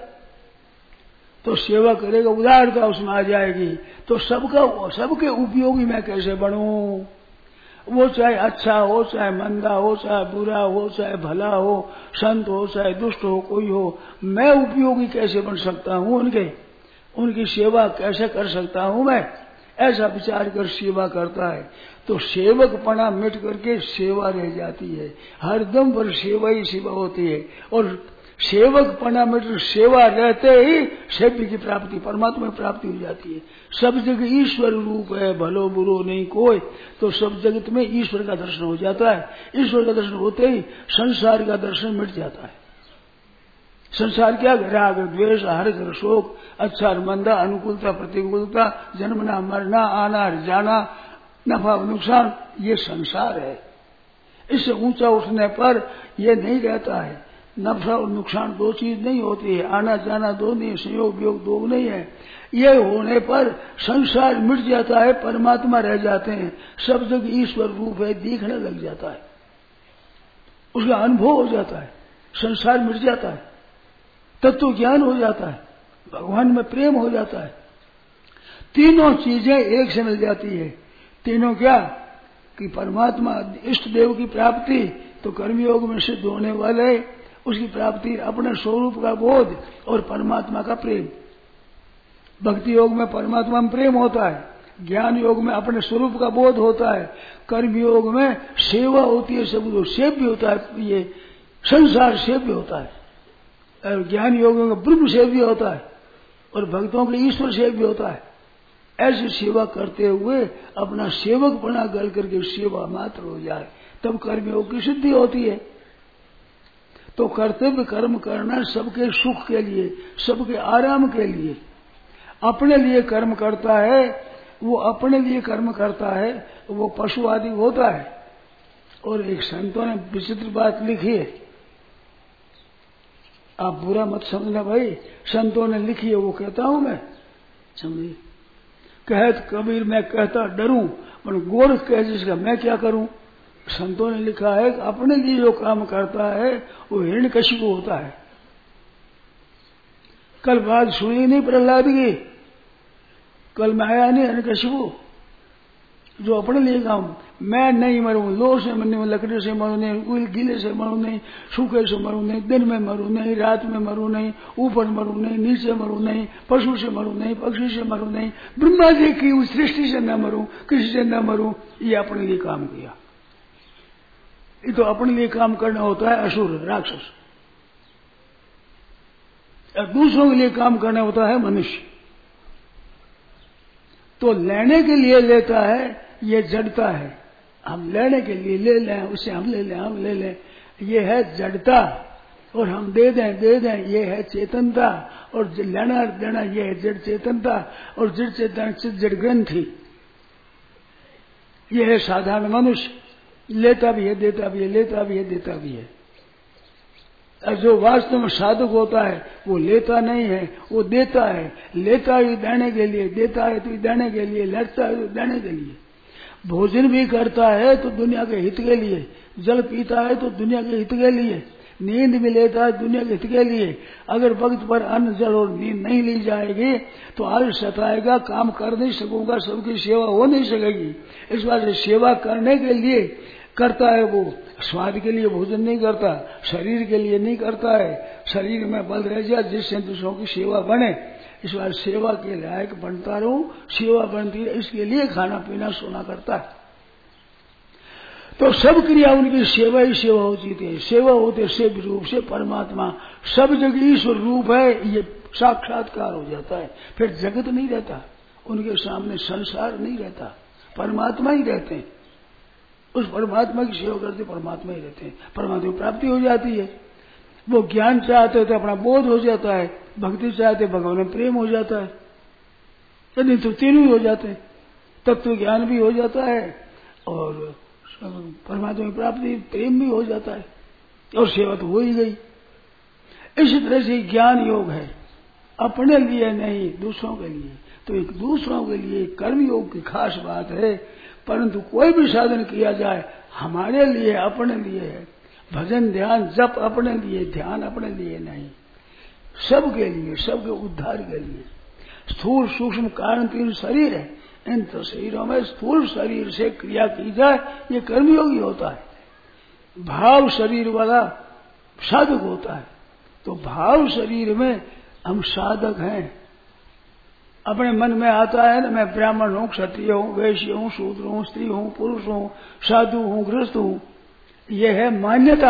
तो सेवा करेगा, उदारता उसमें आ जाएगी। तो सबका सबके उपयोगी मैं कैसे बनूं? वो चाहे अच्छा हो, चाहे मंदा हो, चाहे बुरा हो, चाहे भला हो, संत हो, चाहे दुष्ट हो, कोई हो, मैं उपयोगी कैसे बन सकता हूं उनके? उनकी सेवा कैसे कर सकता हूं मैं? ऐसा विचार कर सेवा करता है। तो सेवकपना मिट करके सेवा रह जाती है, हरदम पर सेवा ही सेवा होती है। और सेवकपना मिट सेवा रहते ही सेव्य की प्राप्ति, परमात्मा की प्राप्ति हो जाती है। सब जगह ईश्वर रूप है, भलो बुरो नहीं कोई। तो सब जगत में ईश्वर का दर्शन हो जाता है। ईश्वर का दर्शन होते ही संसार का दर्शन मिट जाता है। संसार क्या? राग द्वेष, हर्ष शोक, अच्छा और मंदा, अनुकूलता प्रतिकूलता, जन्मना मरना, आना जाना, नफा नुकसान, ये संसार है। इससे ऊंचा उठने पर ये नहीं रहता है। नफा और नुकसान दो चीज नहीं होती है, आना जाना दो नहीं, संयोग वियोग दो नहीं है। ये होने पर संसार मिट जाता है, परमात्मा रह जाते हैं। सब जगह ईश्वर रूप है, दिखने लग जाता है, उसका अनुभव हो जाता है, संसार मिट जाता है, तत्व ज्ञान हो जाता है, भगवान में प्रेम हो जाता है। तीनों चीजें एक से मिल जाती है। तीनों क्या? कि परमात्मा इष्ट देव की प्राप्ति, तो कर्मयोग में सिद्ध होने वाले उसकी प्राप्ति, अपने स्वरूप का बोध और परमात्मा का प्रेम। भक्ति योग में परमात्मा में प्रेम होता है, ज्ञान योग में अपने स्वरूप का बोध होता है, कर्म योग में सेवा होती है, सब लोग सेव्य होता है, ये संसार सेव्य होता है। और ज्ञान योग में ब्रह्म सेव्य होता है और भक्तों के ईश्वर सेव्य होता है। ऐसी सेवा करते हुए अपना सेवक बना गल करके सेवा मात्र हो जाए, तब कर्मयोग की सिद्धि होती है। तो कर्तव्य कर्म करना सबके सुख के लिए, सबके आराम के लिए। अपने लिए कर्म करता है, वो अपने लिए कर्म करता है, वो पशु आदि होता है। और एक संतों ने विचित्र बात लिखी है, आप बुरा मत समझना भाई, संतों ने लिखी है, वो कहता हूं मैं, समझिए। कहत कबीर मैं कहता डरूं, पर गोरख कह जिसका मैं क्या करूं। संतों ने लिखा है अपने लिए जो काम करता है वो हिरण्यकशिपु होता है। कल बात सुनी नहीं प्रहलाद की, कल में आया नहीं हिरण्यकशिपु, जो अपने लिए काम, मैं नहीं मरूं, लो से मरूं, लकड़ी से मरूं नहीं, गीले से मरूं नहीं, सूखे से मरूं नहीं, दिन में मरूं नहीं, रात में मरूं नहीं, ऊपर मरूं नहीं, नीचे मरूं नहीं, पशु से मरूं नहीं, पक्षी से मरूं नहीं, ब्रह्मा जी की उस सृष्टि से न मरूं, किसी से न मरूं, ये अपने लिए काम किया। ये तो अपने लिए काम करना होता है असुर राक्षस, और दूसरों के लिए काम करना होता है मनुष्य। तो लेने के लिए लेता है, ये जड़ता है। हम लेने के लिए ले लें, उससे हम ले लें, हम ले लें, ये है जड़ता। और हम दे दें दे दें, ये है चेतनता। और लेना देना, ये है जड़ चेतनता। और जड़ चेतन जड़ ग्रंथि, ये है साधारण मनुष्य। लेता भी है, देता भी है, लेता भी है, देता भी है। और जो वास्तव में साधक होता है वो लेता नहीं है, वो देता है। लेता ही देने के लिए, देता है तो देने के लिए, लड़ता है तो देने के लिए। भोजन भी करता है तो दुनिया के हित के लिए, जल पीता है तो दुनिया के हित के लिए, नींद भी लेता है दुनिया के हित के लिए। अगर वक्त पर अन्न जल और नींद नहीं ली जाएगी तो आलस सताएगा, काम कर नहीं सकूंगा, सबकी सेवा हो नहीं सकेगी। इस बात से सेवा करने के लिए करता है, वो स्वाद के लिए भोजन नहीं करता, शरीर के लिए नहीं करता है, शरीर में बल रह जाए जिससे दूसरों की सेवा बने। इस बार सेवा के लायक बनता रहूं, सेवा बनती है, इसके लिए खाना पीना सोना करता है। तो सब क्रिया उनकी सेवा ही सेवा होती थी। सेवा होते सेव्य रूप से परमात्मा सब जगह ईश्वर रूप है, ये साक्षात्कार हो जाता है। फिर जगत नहीं रहता, उनके सामने संसार नहीं रहता, परमात्मा ही रहते हैं। उस परमात्मा की सेवा करते परमात्मा ही रहते हैं, परमात्मा की प्राप्ति हो जाती है। वो ज्ञान चाहते तो अपना बोध हो जाता है, भक्ति चाहते भगवान में प्रेम हो जाता है, नहीं तो तीनों ही हो जाते हैं। तत्व ज्ञान भी हो जाता है और परमात्मा की प्राप्ति प्रेम भी हो जाता है और सेवा तो हो ही गई। इसी तरह से ज्ञान योग है, अपने लिए नहीं दूसरों के लिए। तो एक दूसरों के लिए कर्म योग की खास बात है, परंतु कोई भी साधन किया जाए हमारे लिए अपने लिए है। भजन ध्यान जप अपने लिए, ध्यान अपने लिए नहीं, सबके लिए, सबके उद्धार के लिए। स्थूल सूक्ष्म कारण तीन शरीर है, इन तो शरीरों में स्थूल शरीर से क्रिया की जाए ये कर्मयोगी होता है। भाव शरीर वाला साधक होता है। तो भाव शरीर में हम साधक हैं। अपने मन में आता है ना, मैं ब्राह्मण हूँ, क्षत्रिय हूँ, वैश्य हूँ, शूद्र हूँ, स्त्री हूँ, पुरुष हूँ, साधु हूँ, गृहस्थ हूँ, यह है मान्यता।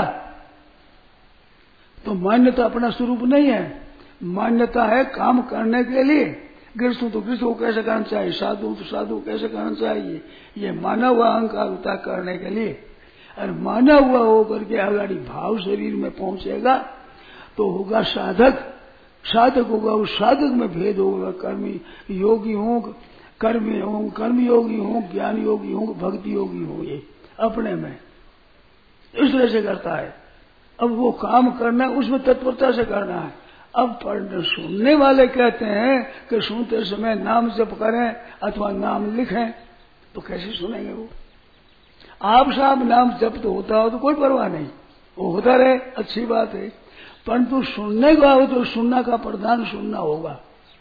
तो मान्यता अपना स्वरूप नहीं है, मान्यता है काम करने के लिए। गृहस्थ तो गृहस्थ को कैसे करना चाहिए, साधु तो साधु कैसे करना चाहिए, ये माना हुआ अहंकार होता है करने के लिए। और माना हुआ होकर के अगाड़ी भाव शरीर में पहुंचेगा तो होगा साधक। साधक होगा, उस साधक में भेद होगा, कर्मी योगी हूँ, कर्मी हूँ, कर्म योगी हूँ, ज्ञान योगी हूँ, भक्ति योगी हूँ, ये अपने में इस तरह से करता है। अब वो काम करना उसमें तत्परता से करना है। अब पढ़ने सुनने वाले कहते हैं कि सुनते समय नाम जप करें अथवा नाम लिखें, तो कैसे सुनेंगे वो? आप साहब नाम जप तो होता हो तो कोई परवाह नहीं, वो होता रहे, अच्छी बात है। परंतु सुनने का हो तो सुनना का प्रधान सुनना होगा,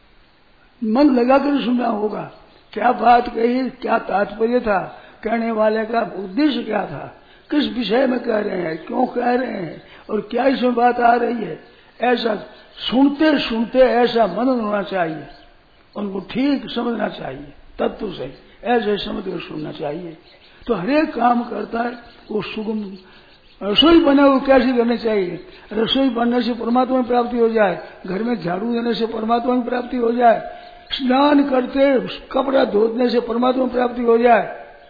मन लगाकर सुनना होगा। क्या बात कही, क्या तात्पर्य था, कहने वाले का उद्देश्य क्या था, किस विषय में कह रहे हैं, क्यों कह रहे हैं और क्या इसमें बात आ रही है, ऐसा सुनते सुनते ऐसा मनन होना चाहिए, उनको ठीक समझना चाहिए, तत्व से ऐसे समझ कर सुनना चाहिए। तो हरेक काम करता है वो सुगम। रसोई बने वो कैसे करनी चाहिए, रसोई बनने से परमात्मा की प्राप्ति हो जाए, घर में झाड़ू देने से परमात्मा की प्राप्ति हो जाए, स्नान करते कपड़ा धोने से परमात्मा की प्राप्ति हो जाए,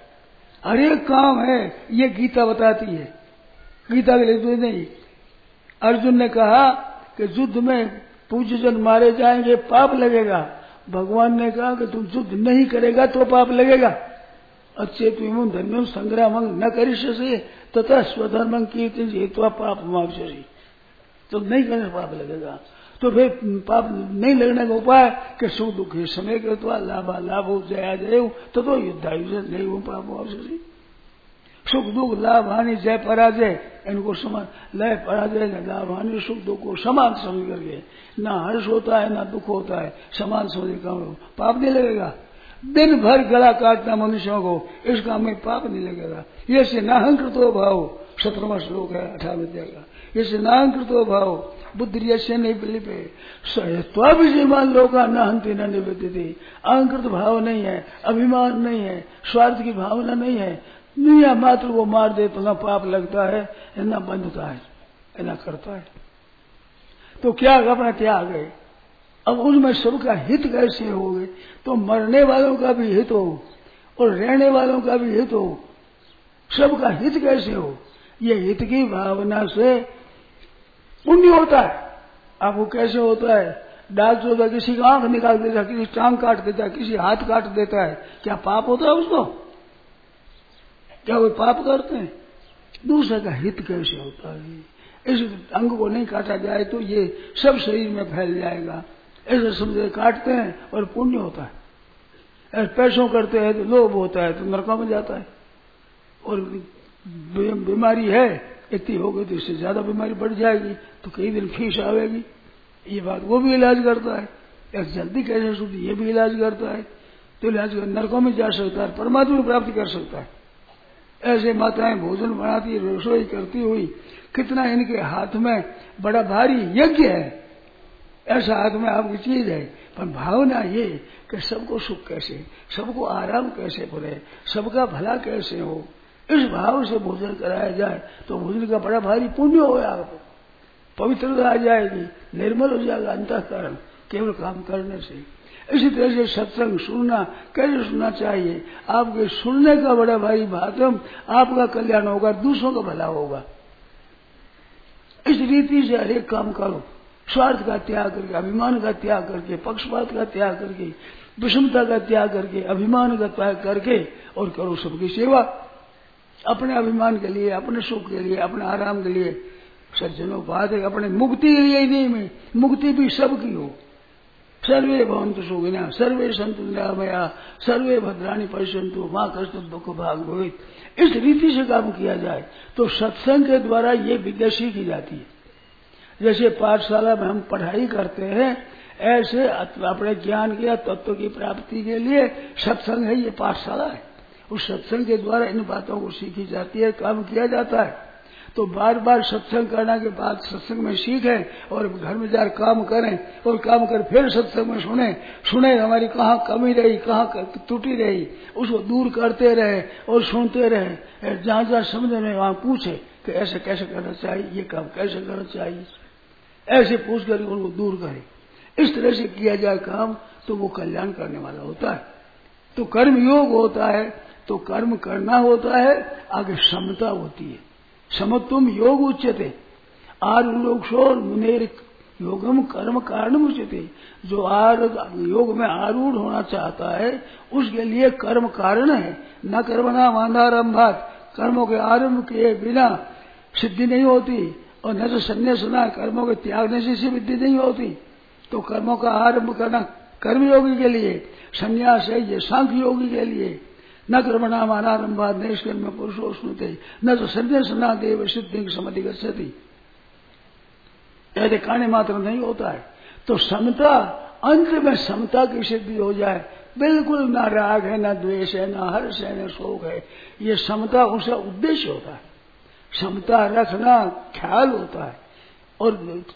हरेक काम है। ये गीता बताती है, गीता के लिए नहीं। अर्जुन ने कहा कि युद्ध में पूज्य जन मारे जाएंगे पाप लगेगा, भगवान ने कहा कि तुम युद्ध नहीं करेगा तो पाप लगेगा। अच्छे तुम धर्म संग्राम न करिष्यसि तथा स्वधर्म कीर्ति हेतु पाप मावसि, तो नहीं करने पाप लगेगा। तो फिर पाप नहीं लगने का उपाय कि सुख दुख समय कृत्वा लाभा लाभो जया जय ततो युद्धायुष नहीं हो पाप मावसि। सुख दुख लाभ हानि जय पराजय इनको समान, लय पराजय लाभ हानि सुख दुख को समान समझ करके, ना हर्ष होता है ना दुख होता है, समान समझ कर पाप नहीं लगेगा। दिन भर गला काटना मनुष्यों को, इस काम में पाप नहीं लगेगा। ये से नाहंकृतो भाव, सत्रहवां श्लोक है अठारह अध्याय का। ये से नाहंकृतो भाव बुद्धि यश्य नहीं बिलिपे स्वाभिमान लोका न हंति न निवृत्ति। अहंकृत भाव नहीं है, अभिमान नहीं है, स्वार्थ की भावना नहीं है, दुनिया मात्र को मार दे तो न पाप लगता है न बंधता है न करता है। तो क्या अपना त्याग है। अब उनमें सबका हित कैसे हो गए, तो मरने वालों का भी हित हो और रहने वालों का भी हित हो, सबका हित कैसे हो। ये हित की भावना से पुण्य होता है। आपको कैसे होता है, डॉक्टर होता है किसी का आंख निकाल देता है, किसी टांग काट देता है, किसी हाथ काट देता है, क्या पाप होता है उसको? क्या वो पाप करते हैं? दूसरे का हित कैसे होता है। इस अंग को नहीं काटा जाए तो ये सब शरीर में फैल जाएगा, ऐसे समझे काटते हैं और पुण्य होता है। ऐसे पैसों करते हैं तो लोभ होता है तो नरकों में जाता है। और बीमारी है इतनी हो गई तो इससे ज्यादा बीमारी बढ़ जाएगी तो कई दिन फीस आवेगी, ये बात वो भी इलाज करता है। या जल्दी कैसे सुधी ये भी इलाज करता है, तो इलाज कर नरकों में जा सकता है, परमात्मा की प्राप्ति कर सकता है। ऐसे माताएं भोजन बनाती रसोई करती हुई, कितना इनके हाथ में बड़ा भारी यज्ञ है, ऐसा हाथ में आपकी चीज है, पर भावना ये कि सबको सुख कैसे, सबको आराम कैसे पड़े, सबका भला कैसे हो, इस भाव से भोजन कराया जाए तो भोजन का बड़ा भारी पुण्य होगा। आपको पवित्रता आ जाएगी, निर्मल हो जाएगा अंतःकरण, केवल काम करने से। इसी तरह से सत्संग सुनना कैसे सुनना चाहिए? आपके सुनने का बड़ा भारी भातम, आपका कल्याण होगा, दूसरों का भला होगा। इस रीति से हर एक काम करो, स्वार्थ का त्याग करके, अभिमान का त्याग करके, पक्षपात का त्याग करके, विषमता का त्याग करके, अभिमान का त्याग करके और करो सबकी सेवा। अपने अभिमान के लिए, अपने सुख के लिए, अपने आराम के लिए सज्जनों बात है, अपने मुक्ति के लिए ही नहीं में, मुक्ति भी सबकी हो। सर्वे भवन्तु सुखिनः, सर्वे सन्तु निरामया, सर्वे भद्राणि पश्यन्तु मा कश्चित् दुःख भाग् भवेत्। इस रीति से काम किया जाए तो सत्संग के द्वारा ये विद्या सीखी जाती है। जैसे पाठशाला में हम पढ़ाई करते हैं, ऐसे अपने ज्ञान के तत्व की प्राप्ति के लिए सत्संग है, ये पाठशाला है। उस सत्संग के द्वारा इन बातों को सीखी जाती है, काम किया जाता है। तो बार बार सत्संग करने के बाद सत्संग में सीखें और घर में जाकर काम करें और काम कर फिर सत्संग में सुने सुने हमारी कहाँ कमी रही, कहाँ त्रुटि रही, उसको दूर करते रहे और सुनते रहे। जहाँ जहाँ समझ में वहाँ पूछे कि ऐसे कैसे करना चाहिए, ये काम कैसे करना चाहिए, ऐसे पूछ कर उनको दूर करें। इस तरह से किया जाए काम तो वो कल्याण करने वाला होता है। तो कर्म योग होता है, तो कर्म करना होता है, आगे समता होती है। समत्वम योग उच्यते आरूढ़ोक्षोर मुनेर योगम कर्म कारणम उच्यते। जो आर योग में आरूढ़ होना चाहता है उसके लिए कर्म कारण है। न कर्मणा आरंभात, कर्मों के आरंभ किए बिना सिद्धि नहीं होती, और न तो संन्यासना, कर्मों के त्यागने से सिद्धि नहीं होती। तो कर्मों का आरंभ करना कर्मयोगी के लिए, संन्यास है ये सांख्य योगी के लिए। न कर्मणाम अनारंभात नैष्कर्म्य पुरुषो स्मृते, न तो संन्यासना देव सिद्धि समधिगच्छति। ऐसे काने मात्र नहीं होता है। तो समता, अंत में समता की सिद्धि हो जाए, बिल्कुल न राग है, न द्वेष है, न हर्ष है, न शोक है, ये समता उसका उद्देश्य होता है। समता रखना ख्याल होता है और,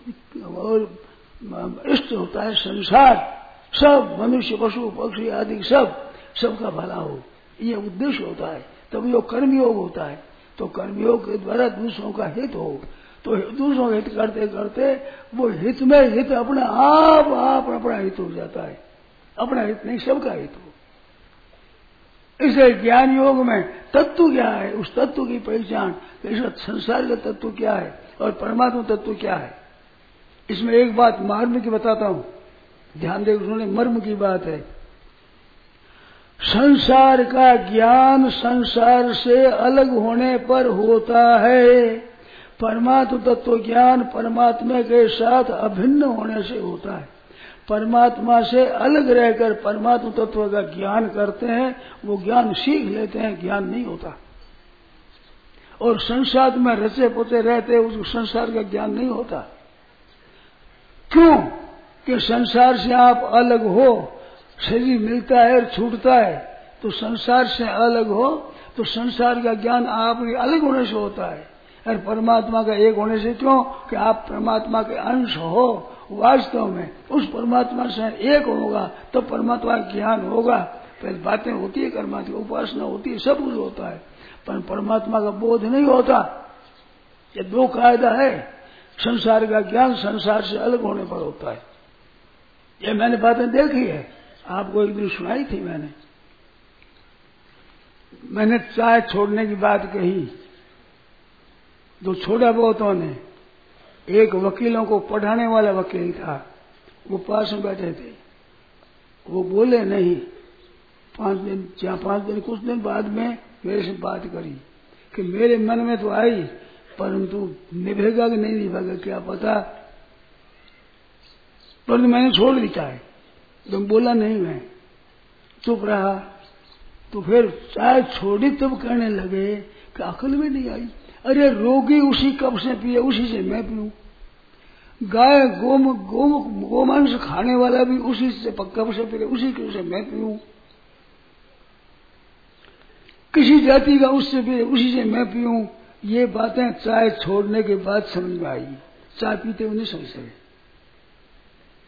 और इष्ट होता है संसार, सब मनुष्य पशु पक्षी आदि सब सबका भला हो, ये उद्देश्य होता है। तब यो कर्मयोग होता है। तो कर्मयोग के द्वारा दूसरों का हित हो, तो दूसरों का हित करते करते वो हित में हित अपने आप आप अपना हित हो जाता है। अपना हित नहीं, सबका हित हो। इसे ज्ञान योग में तत्व क्या है, उस तत्व की पहचान, संसार का तत्व क्या है और परमात्मा तत्व क्या है। इसमें एक बात मर्म की बताता हूं, ध्यान देकर सुने, मर्म की बात है। संसार का ज्ञान संसार से अलग होने पर होता है, परमात्म तत्व ज्ञान परमात्मा के साथ अभिन्न होने से होता है। परमात्मा से अलग रहकर परमात्म तत्व का ज्ञान करते हैं, वो ज्ञान सीख लेते हैं, ज्ञान नहीं होता। और संसार में रचे पोते रहते उस संसार का ज्ञान नहीं होता। क्यों? कि संसार से आप अलग हो, शरीर मिलता है और छूटता है, तो संसार से अलग हो तो संसार का ज्ञान आप अलग होने से होता है। और परमात्मा का एक होने से क्यों? कि आप परमात्मा के अंश हो। वास्तव में उस परमात्मा से एक होगा तो परमात्मा का ज्ञान होगा। फिर बातें होती है, कर्मा की उपासना होती है, सब कुछ होता है, पर परमात्मा का बोध नहीं होता। ये दो कायदा है। संसार का ज्ञान संसार से अलग होने पर होता है। ये मैंने बातें देखी है, आपको एक दिन सुनाई थी। मैंने मैंने चाय छोड़ने की बात कही, दो छोटा बहुतों ने, एक वकीलों को पढ़ाने वाला वकील था, वो पास में बैठे थे, वो बोले नहीं। पांच दिन चार पांच दिन कुछ दिन बाद में मेरे से बात करी कि मेरे मन में तो आई, परंतु निभेगा कि नहीं निभेगा क्या पता, परंतु मैंने छोड़ दी चाय। तो बोला नहीं, मैं चुप रहा। तो फिर चाय छोड़ी तब कहने लगे कि अकल में नहीं आई, अरे रोगी उसी कप से पिए, उसी से मैं पीऊं। गाय गो गो गोमांस खाने वाला भी उसी से कप से पिए, उसी के से मैं पीऊं। किसी जाति का उससे पिए, उसी से मैं पीऊं। ये बातें चाय छोड़ने के बाद समझ में आई। चाय पीते हुए नहीं समझ सके।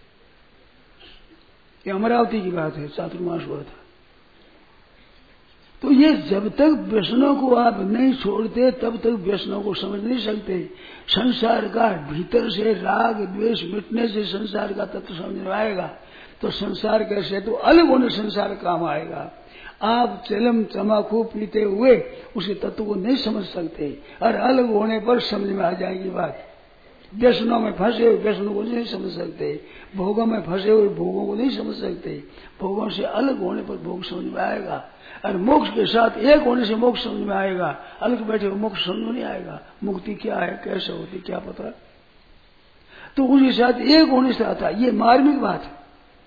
ये अमरावती की बात है, चातुर्मास हुआ था। तो ये जब तक व्यसनों को आप नहीं छोड़ते तब तक व्यसनों को समझ नहीं सकते। संसार का भीतर से राग द्वेष मिटने से संसार का तत्व समझ में आएगा। तो संसार कैसे, तो अलग होने संसार काम आएगा। आप चिलम तम्बाकू पीते हुए उसी तत्व को नहीं समझ सकते, और अलग होने पर समझ में आ जाएगी बात। व्यसनों में फंसे हुए व्यसनों को नहीं समझ सकते, भोगों में फंसे हुए भोगों को नहीं समझ सकते। भोगों से अलग होने पर भोग समझ में आएगा, और मोक्ष के साथ एक होने से मोक्ष समझ में आएगा। अलग बैठे हुए मोक्ष समझ में नहीं आएगा। मुक्ति क्या है, कैसे होती, क्या पता। तो उसके साथ एक होने से आता है। ये मार्मिक बात है।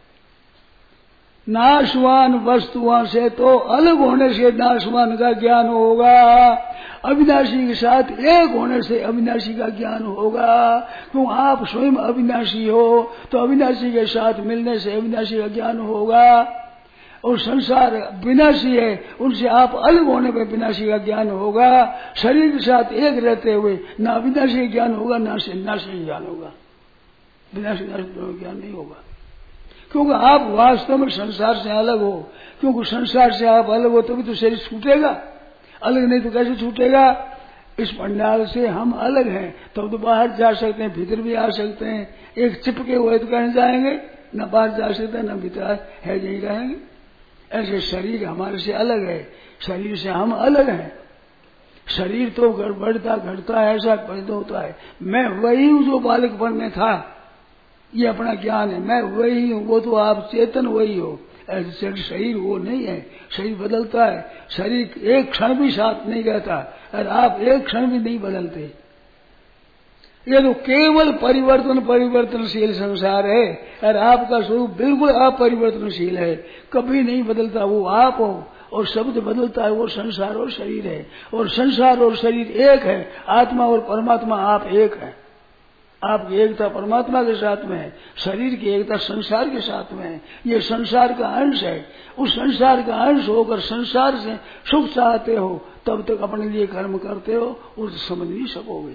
नाशवान वस्तुओं से तो अलग होने से नाशवान का ज्ञान होगा। अविनाशी के साथ एक होने से अविनाशी का ज्ञान होगा। क्यों, आप स्वयं अविनाशी हो, तो अविनाशी के साथ मिलने से अविनाशी का ज्ञान होगा। और संसार विनाशी है, उनसे आप अलग होने पर विनाशी का ज्ञान होगा। शरीर के साथ एक रहते हुए ना अविनाशी ज्ञान होगा, ना नाशी ज्ञान होगा। विनाशी नाशी ज्ञान नहीं होगा, क्योंकि आप वास्तव में संसार से अलग हो। क्योंकि संसार से आप अलग हो तभी तो शरीर छूटेगा, अलग नहीं तो कैसे छूटेगा। इस पंडाल से हम अलग हैं तब तो बाहर जा सकते हैं, भीतर भी आ सकते हैं। एक चिपके हुए तो कहीं जाएंगे, न बाहर जा सकते हैं न भीतर है, यही रहेंगे। ऐसे शरीर हमारे से अलग है, शरीर से हम अलग हैं। शरीर तो बढ़ता घटता है, ऐसा पैदा होता है। मैं वही हूँ जो बालकपन में था, ये अपना ज्ञान है। मैं वही हूँ, वो तो आप चेतन वही हो। ऐसे शरीर वो नहीं है, शरीर बदलता है। शरीर एक क्षण भी साथ नहीं रहता, और आप एक क्षण भी नहीं बदलते। ये तो केवल परिवर्तन परिवर्तनशील संसार है, और आपका स्वरूप बिल्कुल अपरिवर्तनशील है, कभी नहीं बदलता। वो आप हो, और शब्द बदलता है, वो संसार और शरीर है। और संसार और शरीर एक है, आत्मा और परमात्मा आप एक है। आपकी एकता परमात्मा के साथ में है, शरीर की एकता संसार के साथ में है। ये संसार का अंश है। उस संसार का अंश होकर संसार से सुख चाहते हो, तब तक अपने लिए कर्म करते हो, उसे समझ नहीं सकोगे।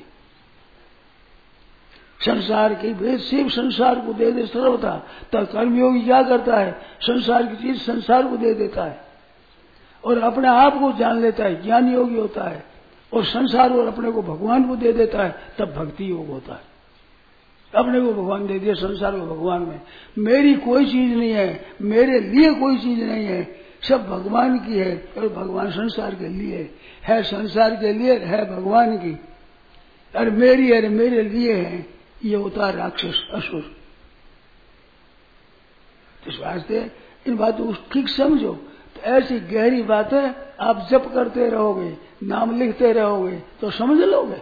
संसार की भेद सिर्फ संसार को दे दे सर्वथा। तब कर्मयोगी क्या करता है, संसार की चीज संसार को दे देता है और अपने आप को जान लेता है, ज्ञान योगी होता है। और संसार और अपने को भगवान को दे देता है, तब भक्ति योग होता है। अपने को भगवान दे दिया, संसार को भगवान में। मेरी कोई चीज नहीं है, मेरे लिए कोई चीज नहीं है, सब भगवान की है। और भगवान संसार के लिए है, संसार के लिए है भगवान की। और मेरी अरे मेरे लिए है, ये होता है राक्षस असुर। इस वास्ते इन बातों को ठीक समझो। तो ऐसी गहरी बातें आप जप करते रहोगे, नाम लिखते रहोगे तो समझ लोगे।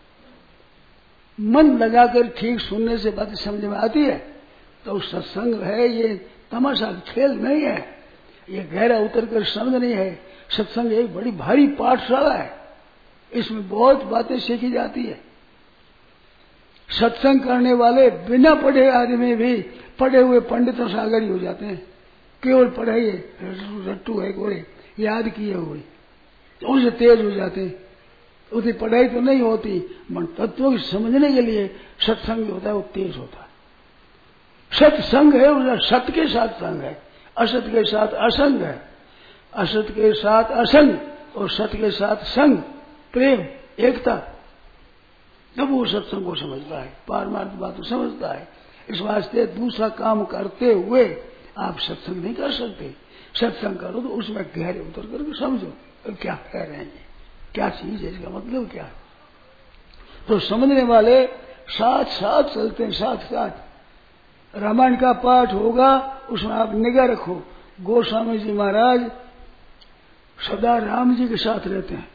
मन लगाकर ठीक सुनने से बातें समझ में आती है। तो सत्संग है, ये तमाशा खेल नहीं है, ये गहरा उतर कर समझ नहीं है। सत्संग एक बड़ी भारी पाठशाला है, इसमें बहुत बातें सीखी जाती है। सत्संग करने वाले बिना पढ़े आदमी भी पढ़े हुए पंडितों से आगे हो जाते हैं। केवल पढ़ाई रट्टू है घोड़े याद किए हुए, तो उनसे तेज हो जाते हैं। उसकी पढ़ाई तो नहीं होती, मन तत्वों की समझने के लिए सत्संग होता है, वो तेज होता है। सत्संग है उसका सत्य के साथ संग है, असत के साथ असंग है। असत के साथ असंग और सत्य के साथ संग, प्रेम, एकता, तब वो सत्संग को समझता है, पारमार्थ बात को समझता है। इस वास्ते दूसरा काम करते हुए आप सत्संग नहीं कर सकते। सत्संग करो तो उसमें गहरे उतर करके समझो क्या कह रहे हैं, क्या चीज है, इसका मतलब क्या है। तो समझने वाले साथ साथ चलते हैं, साथ साथ। रामायण का पाठ होगा, उसमें आप निगाह रखो। गोस्वामी जी महाराज सदा राम जी के साथ रहते हैं।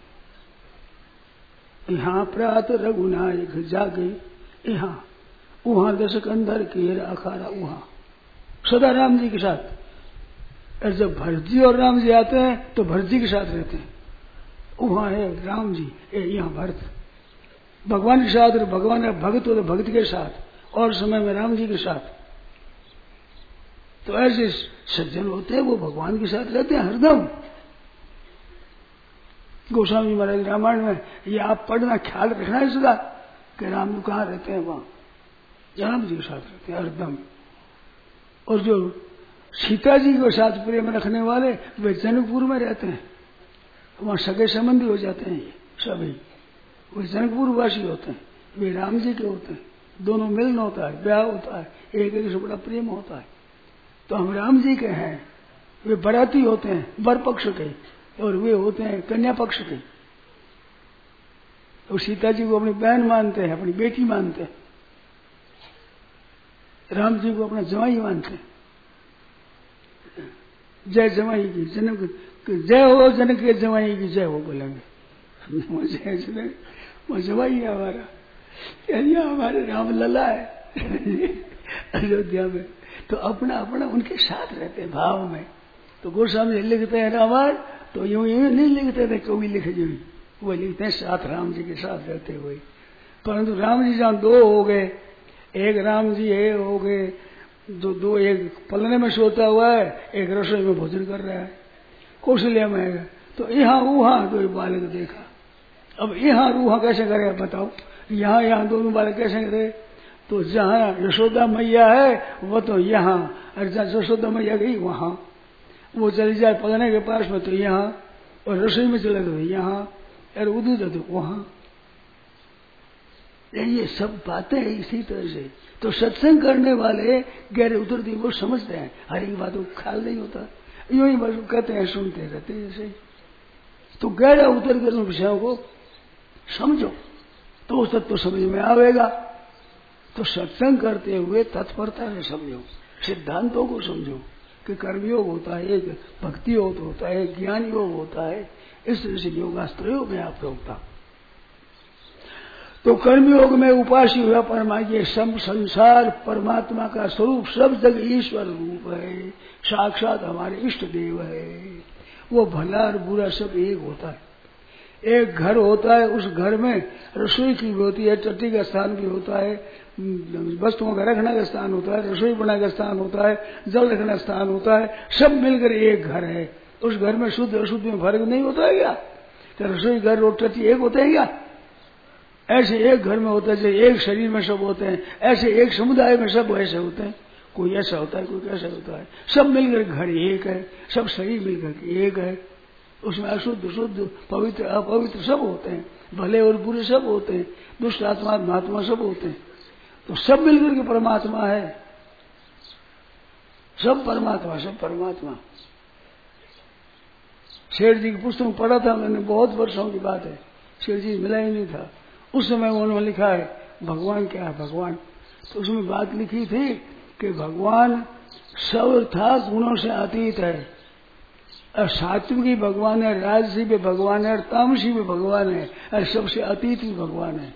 यहाँ प्रात रघुनायक जागे, यहाँ वहां दशक अंदर के अखाड़ा, वहां सदा राम जी के साथ। और जब भरत जी और राम जी आते हैं तो भरत जी के साथ रहते हैं। वहां है राम जी, यहाँ भरत भगवान के साथ, और भगवान है भक्त हो तो भक्त के साथ, और समय में राम जी के साथ। तो ऐसे सज्जन होते हैं, वो भगवान के साथ रहते हैं हरदम। गोस्वामी महाराज रामायण में ये आप पढ़ना, ख्याल रखना है सदा कि राम जी कहाँ रहते हैं, वहां राम जी के साथ रहते हैं हरदम। और जो सीता जी के साथ प्रेम रखने वाले वे जनकपुर में रहते हैं, वहां सगे संबंधी हो जाते हैं ये सभी। वे जनकपुर वासी होते हैं, वे राम जी के होते हैं, दोनों मिलन होता है, ब्याह होता है, एक एक से बड़ा प्रेम होता है। तो हम राम जी के हैं, वे बराती होते हैं वर पक्ष के, और वे होते हैं कन्या पक्ष के। और सीता जी को अपनी बहन मानते हैं, अपनी बेटी मानते हैं, राम जी को अपना जवाई मानते हैं। जय जवाई की, जनक जय हो, जनक के जवाई की जय हो बोलेंगे। जय जनक, वो जवाई है हमारा, यदि हमारे राम लला है अयोध्या में। तो अपना अपना उनके साथ रहते हैं भाव में। तो गोस्वामी लिखते हैं रामायण तो यूं यूं नहीं लिखते थे, कभी लिखे जो वो लिखते हैं साथ राम जी के साथ रहते हुए। परंतु राम जी जहाँ दो हो गए, एक राम जी है हो गए, दो दो एक पलने में सोता हुआ है, एक रसोई में भोजन कर रहा है, कौशल्या में है। तो यहाँ वहां तो बालक देखा, अब यहाँ रूहा कैसे करे बताओ, यहाँ यहाँ दोनों बालक कैसे करे। तो जहाँ यशोदा मैया है वो तो यहाँ, और जहाँ यशोदा मैया गई वहां, वो चली जाए पलने के पास में तो यहाँ, और रसोई में चले तो यहाँ, और उदू तो वहां। ये सब बातें इसी तरह से। तो सत्संग करने वाले गहरे उतरती वो समझते हैं, हर एक बात को ख्याल नहीं होता, यूं ही बस कहते हैं, सुनते रहते हैं जैसे। तो गहरा उतर कर उन विषयों को समझो तो तत्व तो समझ में आवेगा। तो सत्संग करते हुए तत्परता से समझो, सिद्धांतों को समझो कि कर्मयोग होता है, एक भक्ति योग होता है, एक ज्ञान योग होता है। इस तरह से योगास्त्र योग में आप होता। तो कर्मयोग में उपासी हुआ परमात्मा, ये सब संसार परमात्मा का स्वरूप, सब जगह ईश्वर रूप है, साक्षात हमारे इष्ट देव है। वो भला और बुरा सब एक होता है। एक घर होता है, उस घर में रसोई की भी होती है, टट्टी का स्थान भी होता है, वस्तुओं का रखने का स्थान होता है, रसोई बनाने का स्थान होता है, जल रखने का स्थान होता है, सब मिलकर एक घर है। उस घर में शुद्ध अशुद्ध में फर्क नहीं होता है क्या? तो रसोई घर और टट्टी एक होते हैं क्या? ऐसे एक घर में होता है, एक शरीर में सब होते हैं, ऐसे एक समुदाय में सब ऐसे होते हैं। कोई ऐसा होता है, कोई कैसा होता है, सब मिलकर घर एक है, सब शरीर मिलकर एक है। उसमें अशुद्ध शुद्ध पवित्र अपवित्र सब होते हैं, भले और बुरे सब होते हैं, दुष्ट आत्मा महात्मा सब होते हैं। तो सब मिलकर के परमात्मा है, सब परमात्मा, सब परमात्मा। शेर जी की पुस्तक में पढ़ा था मैंने, बहुत वर्षों की बात है, शेर जी मिला ही नहीं था। उस समय उन्होंने लिखा है भगवान क्या है भगवान। तो उसमें बात लिखी थी कि भगवान सब था, गुणों से अतीत है, और सात्विक भी भगवान है, राजसी भी भगवान है, और तामसी भी भगवान है, और सबसे अतीत भी भगवान है।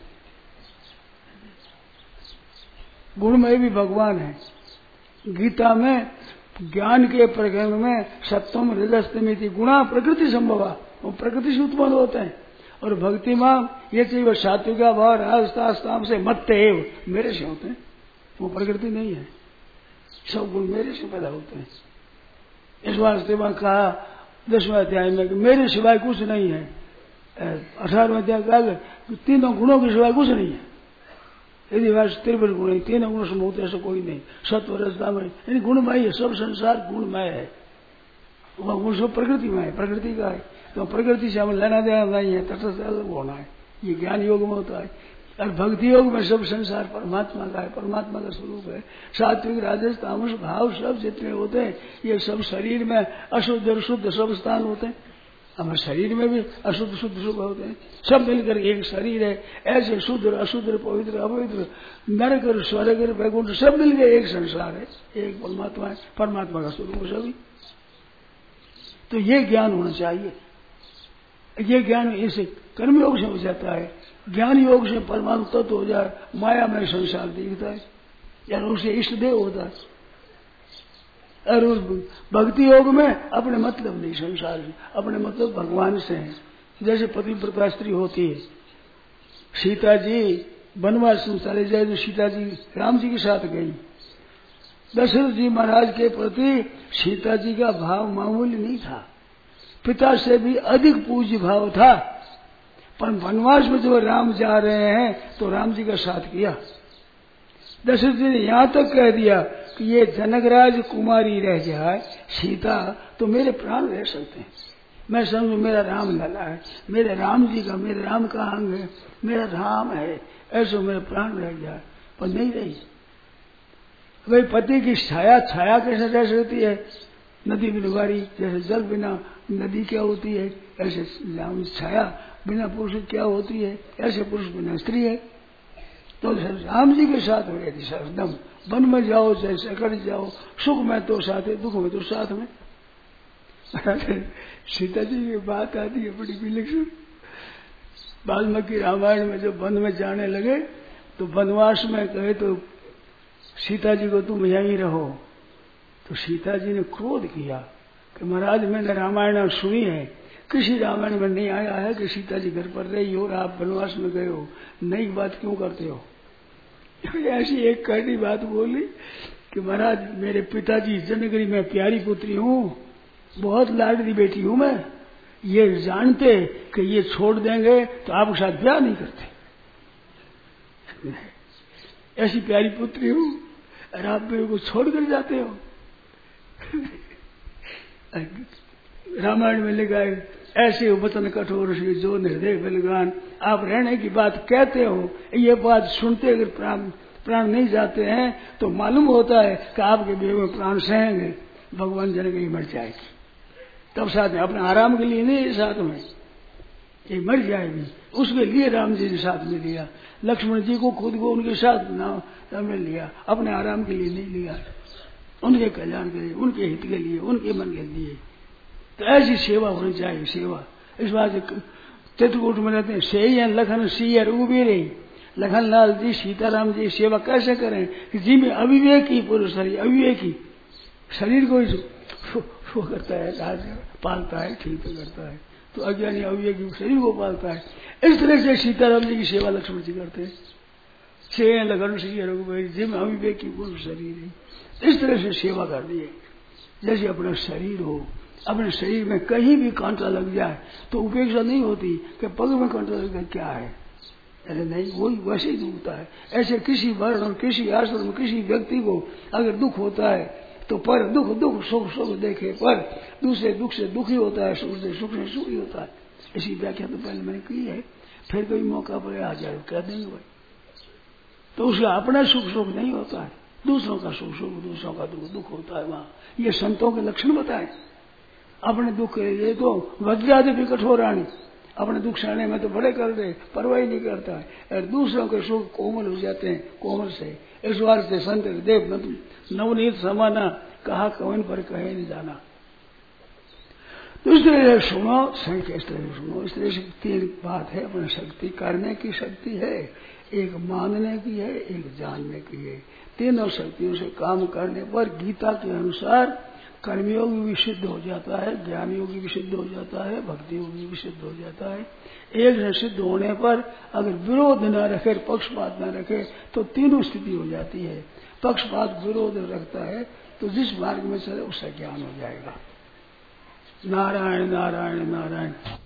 गुणमय भी भगवान है। गीता में ज्ञान के प्रकरण में सत्वम रजस्तम थी गुणा प्रकृति संभवा, वो प्रकृति से उत्पन्न होते हैं। और भक्ति में ये चाहिए सात्विक भाव राजताम से मत एव, मेरे से होते हैं, वो प्रकृति नहीं है। सब गुण मेरे से पैदा होते हैं। इस वास्ते में कहा दसवें अध्याय में कि मेरे सिवाय कुछ नहीं है। अठारहवें अध्याय कहा तीनों गुणों के सिवाय कुछ नहीं है। यदि वास्तव त्रिपुर गुण है, तीनों गुणों से मुक्त ऐसा कोई नहीं। सत्व रजतम यानी गुणमय है, सब संसार गुणमय है। वह गुण सब प्रकृति में है, प्रकृति का है। तो प्रकृति से हमें लेना देना नहीं है, तटस्थ अलग होना है। ये ज्ञान योग में होता है। और भक्ति योग में सब संसार परमात्मा का है, परमात्मा का स्वरूप है। सात्विक राजस तामस भाव सब जितने होते हैं, ये सब शरीर में अशुद्ध और शुद्ध सब स्थान होते हैं। हमारे शरीर में भी अशुद्ध शुद्ध शुभ होते हैं, सब मिलकर एक शरीर है। ऐसे शुद्ध अशुद्ध पवित्र अपवित्र नरक और स्वर्ग और वैकुंठ सब मिलकर एक संसार है, एक परमात्मा है, परमात्मा का स्वरूप सभी। तो ये ज्ञान होना चाहिए। ये ज्ञान इसे कर्म योग से हो जाता है। ज्ञान योग से परमाणु तत्व हो जाए, माया में संसार दिखता है, या उसे इष्ट देव होता है। और उस भक्ति योग में अपने मतलब नहीं संसार से, अपने मतलब भगवान से है। जैसे पतिव्रता स्त्री होती है, सीता जी वनवास में चले जाए तो सीता जी राम जी के साथ गई। दशरथ जी महाराज के प्रति सीता जी का भाव मामूली नहीं था, पिता से भी अधिक पूज्य भाव था। पर वनवास में जब राम जा रहे हैं तो राम जी का साथ किया। दशरथ जी ने यहां तक कह दिया कि ये जनकराज कुमारी रह जाए सीता तो मेरे प्राण रह सकते हैं। मैं समझू मेरा राम लला है, मेरे राम जी का, मेरे राम का अंग है, मेरा राम है, ऐसे मेरे प्राण रह जाए, पर नहीं रही। भाई पति की छाया छाया कैसे रह सकती है? नदी बिना वारी, जैसे जल बिना नदी क्या होती है, ऐसे छाया बिना पुरुष क्या होती है, ऐसे पुरुष बिना स्त्री है। तो राम जी के साथ हो गई सरदम, वन में जाओ चाहे सकड़ जाओ, सुख में तो साथ है, दुख में तो साथ में। सीता जी की बात आती है बड़ी विलक्षण। वाल्मीकि रामायण में जब वन में जाने लगे तो वनवास में कहे तो सीता जी को तुम यहीं रहो, तो सीता जी ने क्रोध किया कि महाराज मैंने रामायण सुनी है, किसी रामायण में नहीं आया है कि सीता जी घर पर रही और आप वनवास में गए हो, नई बात क्यों करते हो? ऐसी एक कड़ी बात बोली कि महाराज मेरे पिताजी जनकरी में प्यारी पुत्री हूँ, बहुत लाडली बेटी हूँ मैं, ये जानते कि ये छोड़ देंगे तो आपके साथ ब्याह नहीं करते, ऐसी प्यारी पुत्री हूँ और आप मेरे को छोड़ कर जाते हो। रामायण में लिखा है ऐसे वतन कठोर से जो निर्दय बलवान, आप रहने की बात कहते हो, ये बात सुनते अगर प्राण प्राण नहीं जाते हैं तो मालूम होता है कि आपके बेव में प्राण सहेंगे, भगवान जनक ही मर जाएगी। तब साथ में अपने आराम के लिए नहीं, साथ में ये मर जाएगी, उसके लिए राम जी ने साथ में लिया। लक्ष्मण जी को खुद को उनके साथ नाम में लिया, अपने आराम के लिए नहीं लिया, उनके कल्याण के लिए, उनके हित के लिए, उनके मन के लिए। तो ऐसी सेवा होनी चाहिए। सेवा इस बात से चित्रकूट में रहते हैं, सही है लखन सियर उबी रही, लखन लाल जी सीताराम जी सेवा कैसे करें कि जी में अविवेकी पुरुष शरीर, अविवेकी शरीर को वो करता है, पालता है, ठीक करता है, तो अज्ञानी अविवेकी शरीर को पालता है। इस तरह से सीताराम जी की सेवा लक्ष्मण जी करते हैं, से लगन सियर रघुवीर जी में अविवेकी पुरुष शरीर है, इस तरह से सेवा कर दी है। जैसे अपना शरीर हो, अपने शरीर में कहीं भी कांटा लग जाए तो उपेक्षा नहीं होती कि पग में कांटा लग गया क्या है, अरे नहीं, वही वैसे ही होता है। ऐसे किसी वर्ण और किसी आश्रम में किसी व्यक्ति को अगर दुख होता है तो पर दुख दुख सुख सुख देखे, पर दूसरे दुख से दुखी होता है, सुख से सुख से सुखी होता है। इसी व्याख्या तो पहले मैंने की है, फिर कोई मौका पर आ जाए कह देंगे भाई। तो उसका अपना सुख सुख नहीं होता है, दूसरों का सुख सुख, दूसरों का दुख दुख होता है। वहां ये संतों के लक्षण बताए। अपने दुख के लिए तो वज्रादि भी कठोराणी, अपने दुख सहने में तो बड़े कर दे, परवाह नहीं करता है, और दूसरों के सुख कोमल हो जाते हैं, कोमल से। इस बार से संत देव नवनीत समाना कहा कवन पर कहे नहीं जाना। तो इस तरह से सुनो, सही के इस तरह से सुनो। इस तरह से तीन बात है, अपनी शक्ति करने की शक्ति है, एक मानने की है, एक जानने की है। तीनों शक्तियों से काम करने पर गीता के अनुसार कर्मयोग भी सिद्ध हो जाता है, ज्ञान योग भी सिद्ध हो जाता है, भक्ति योग भी सिद्ध हो जाता है। एक से सिद्ध होने पर अगर विरोध न रखे, पक्षपात न रखे तो तीनों स्थिति हो जाती है। पक्षपात विरोध रखता है तो जिस मार्ग में चले उसका ज्ञान हो जाएगा। नारायण नारायण नारायण।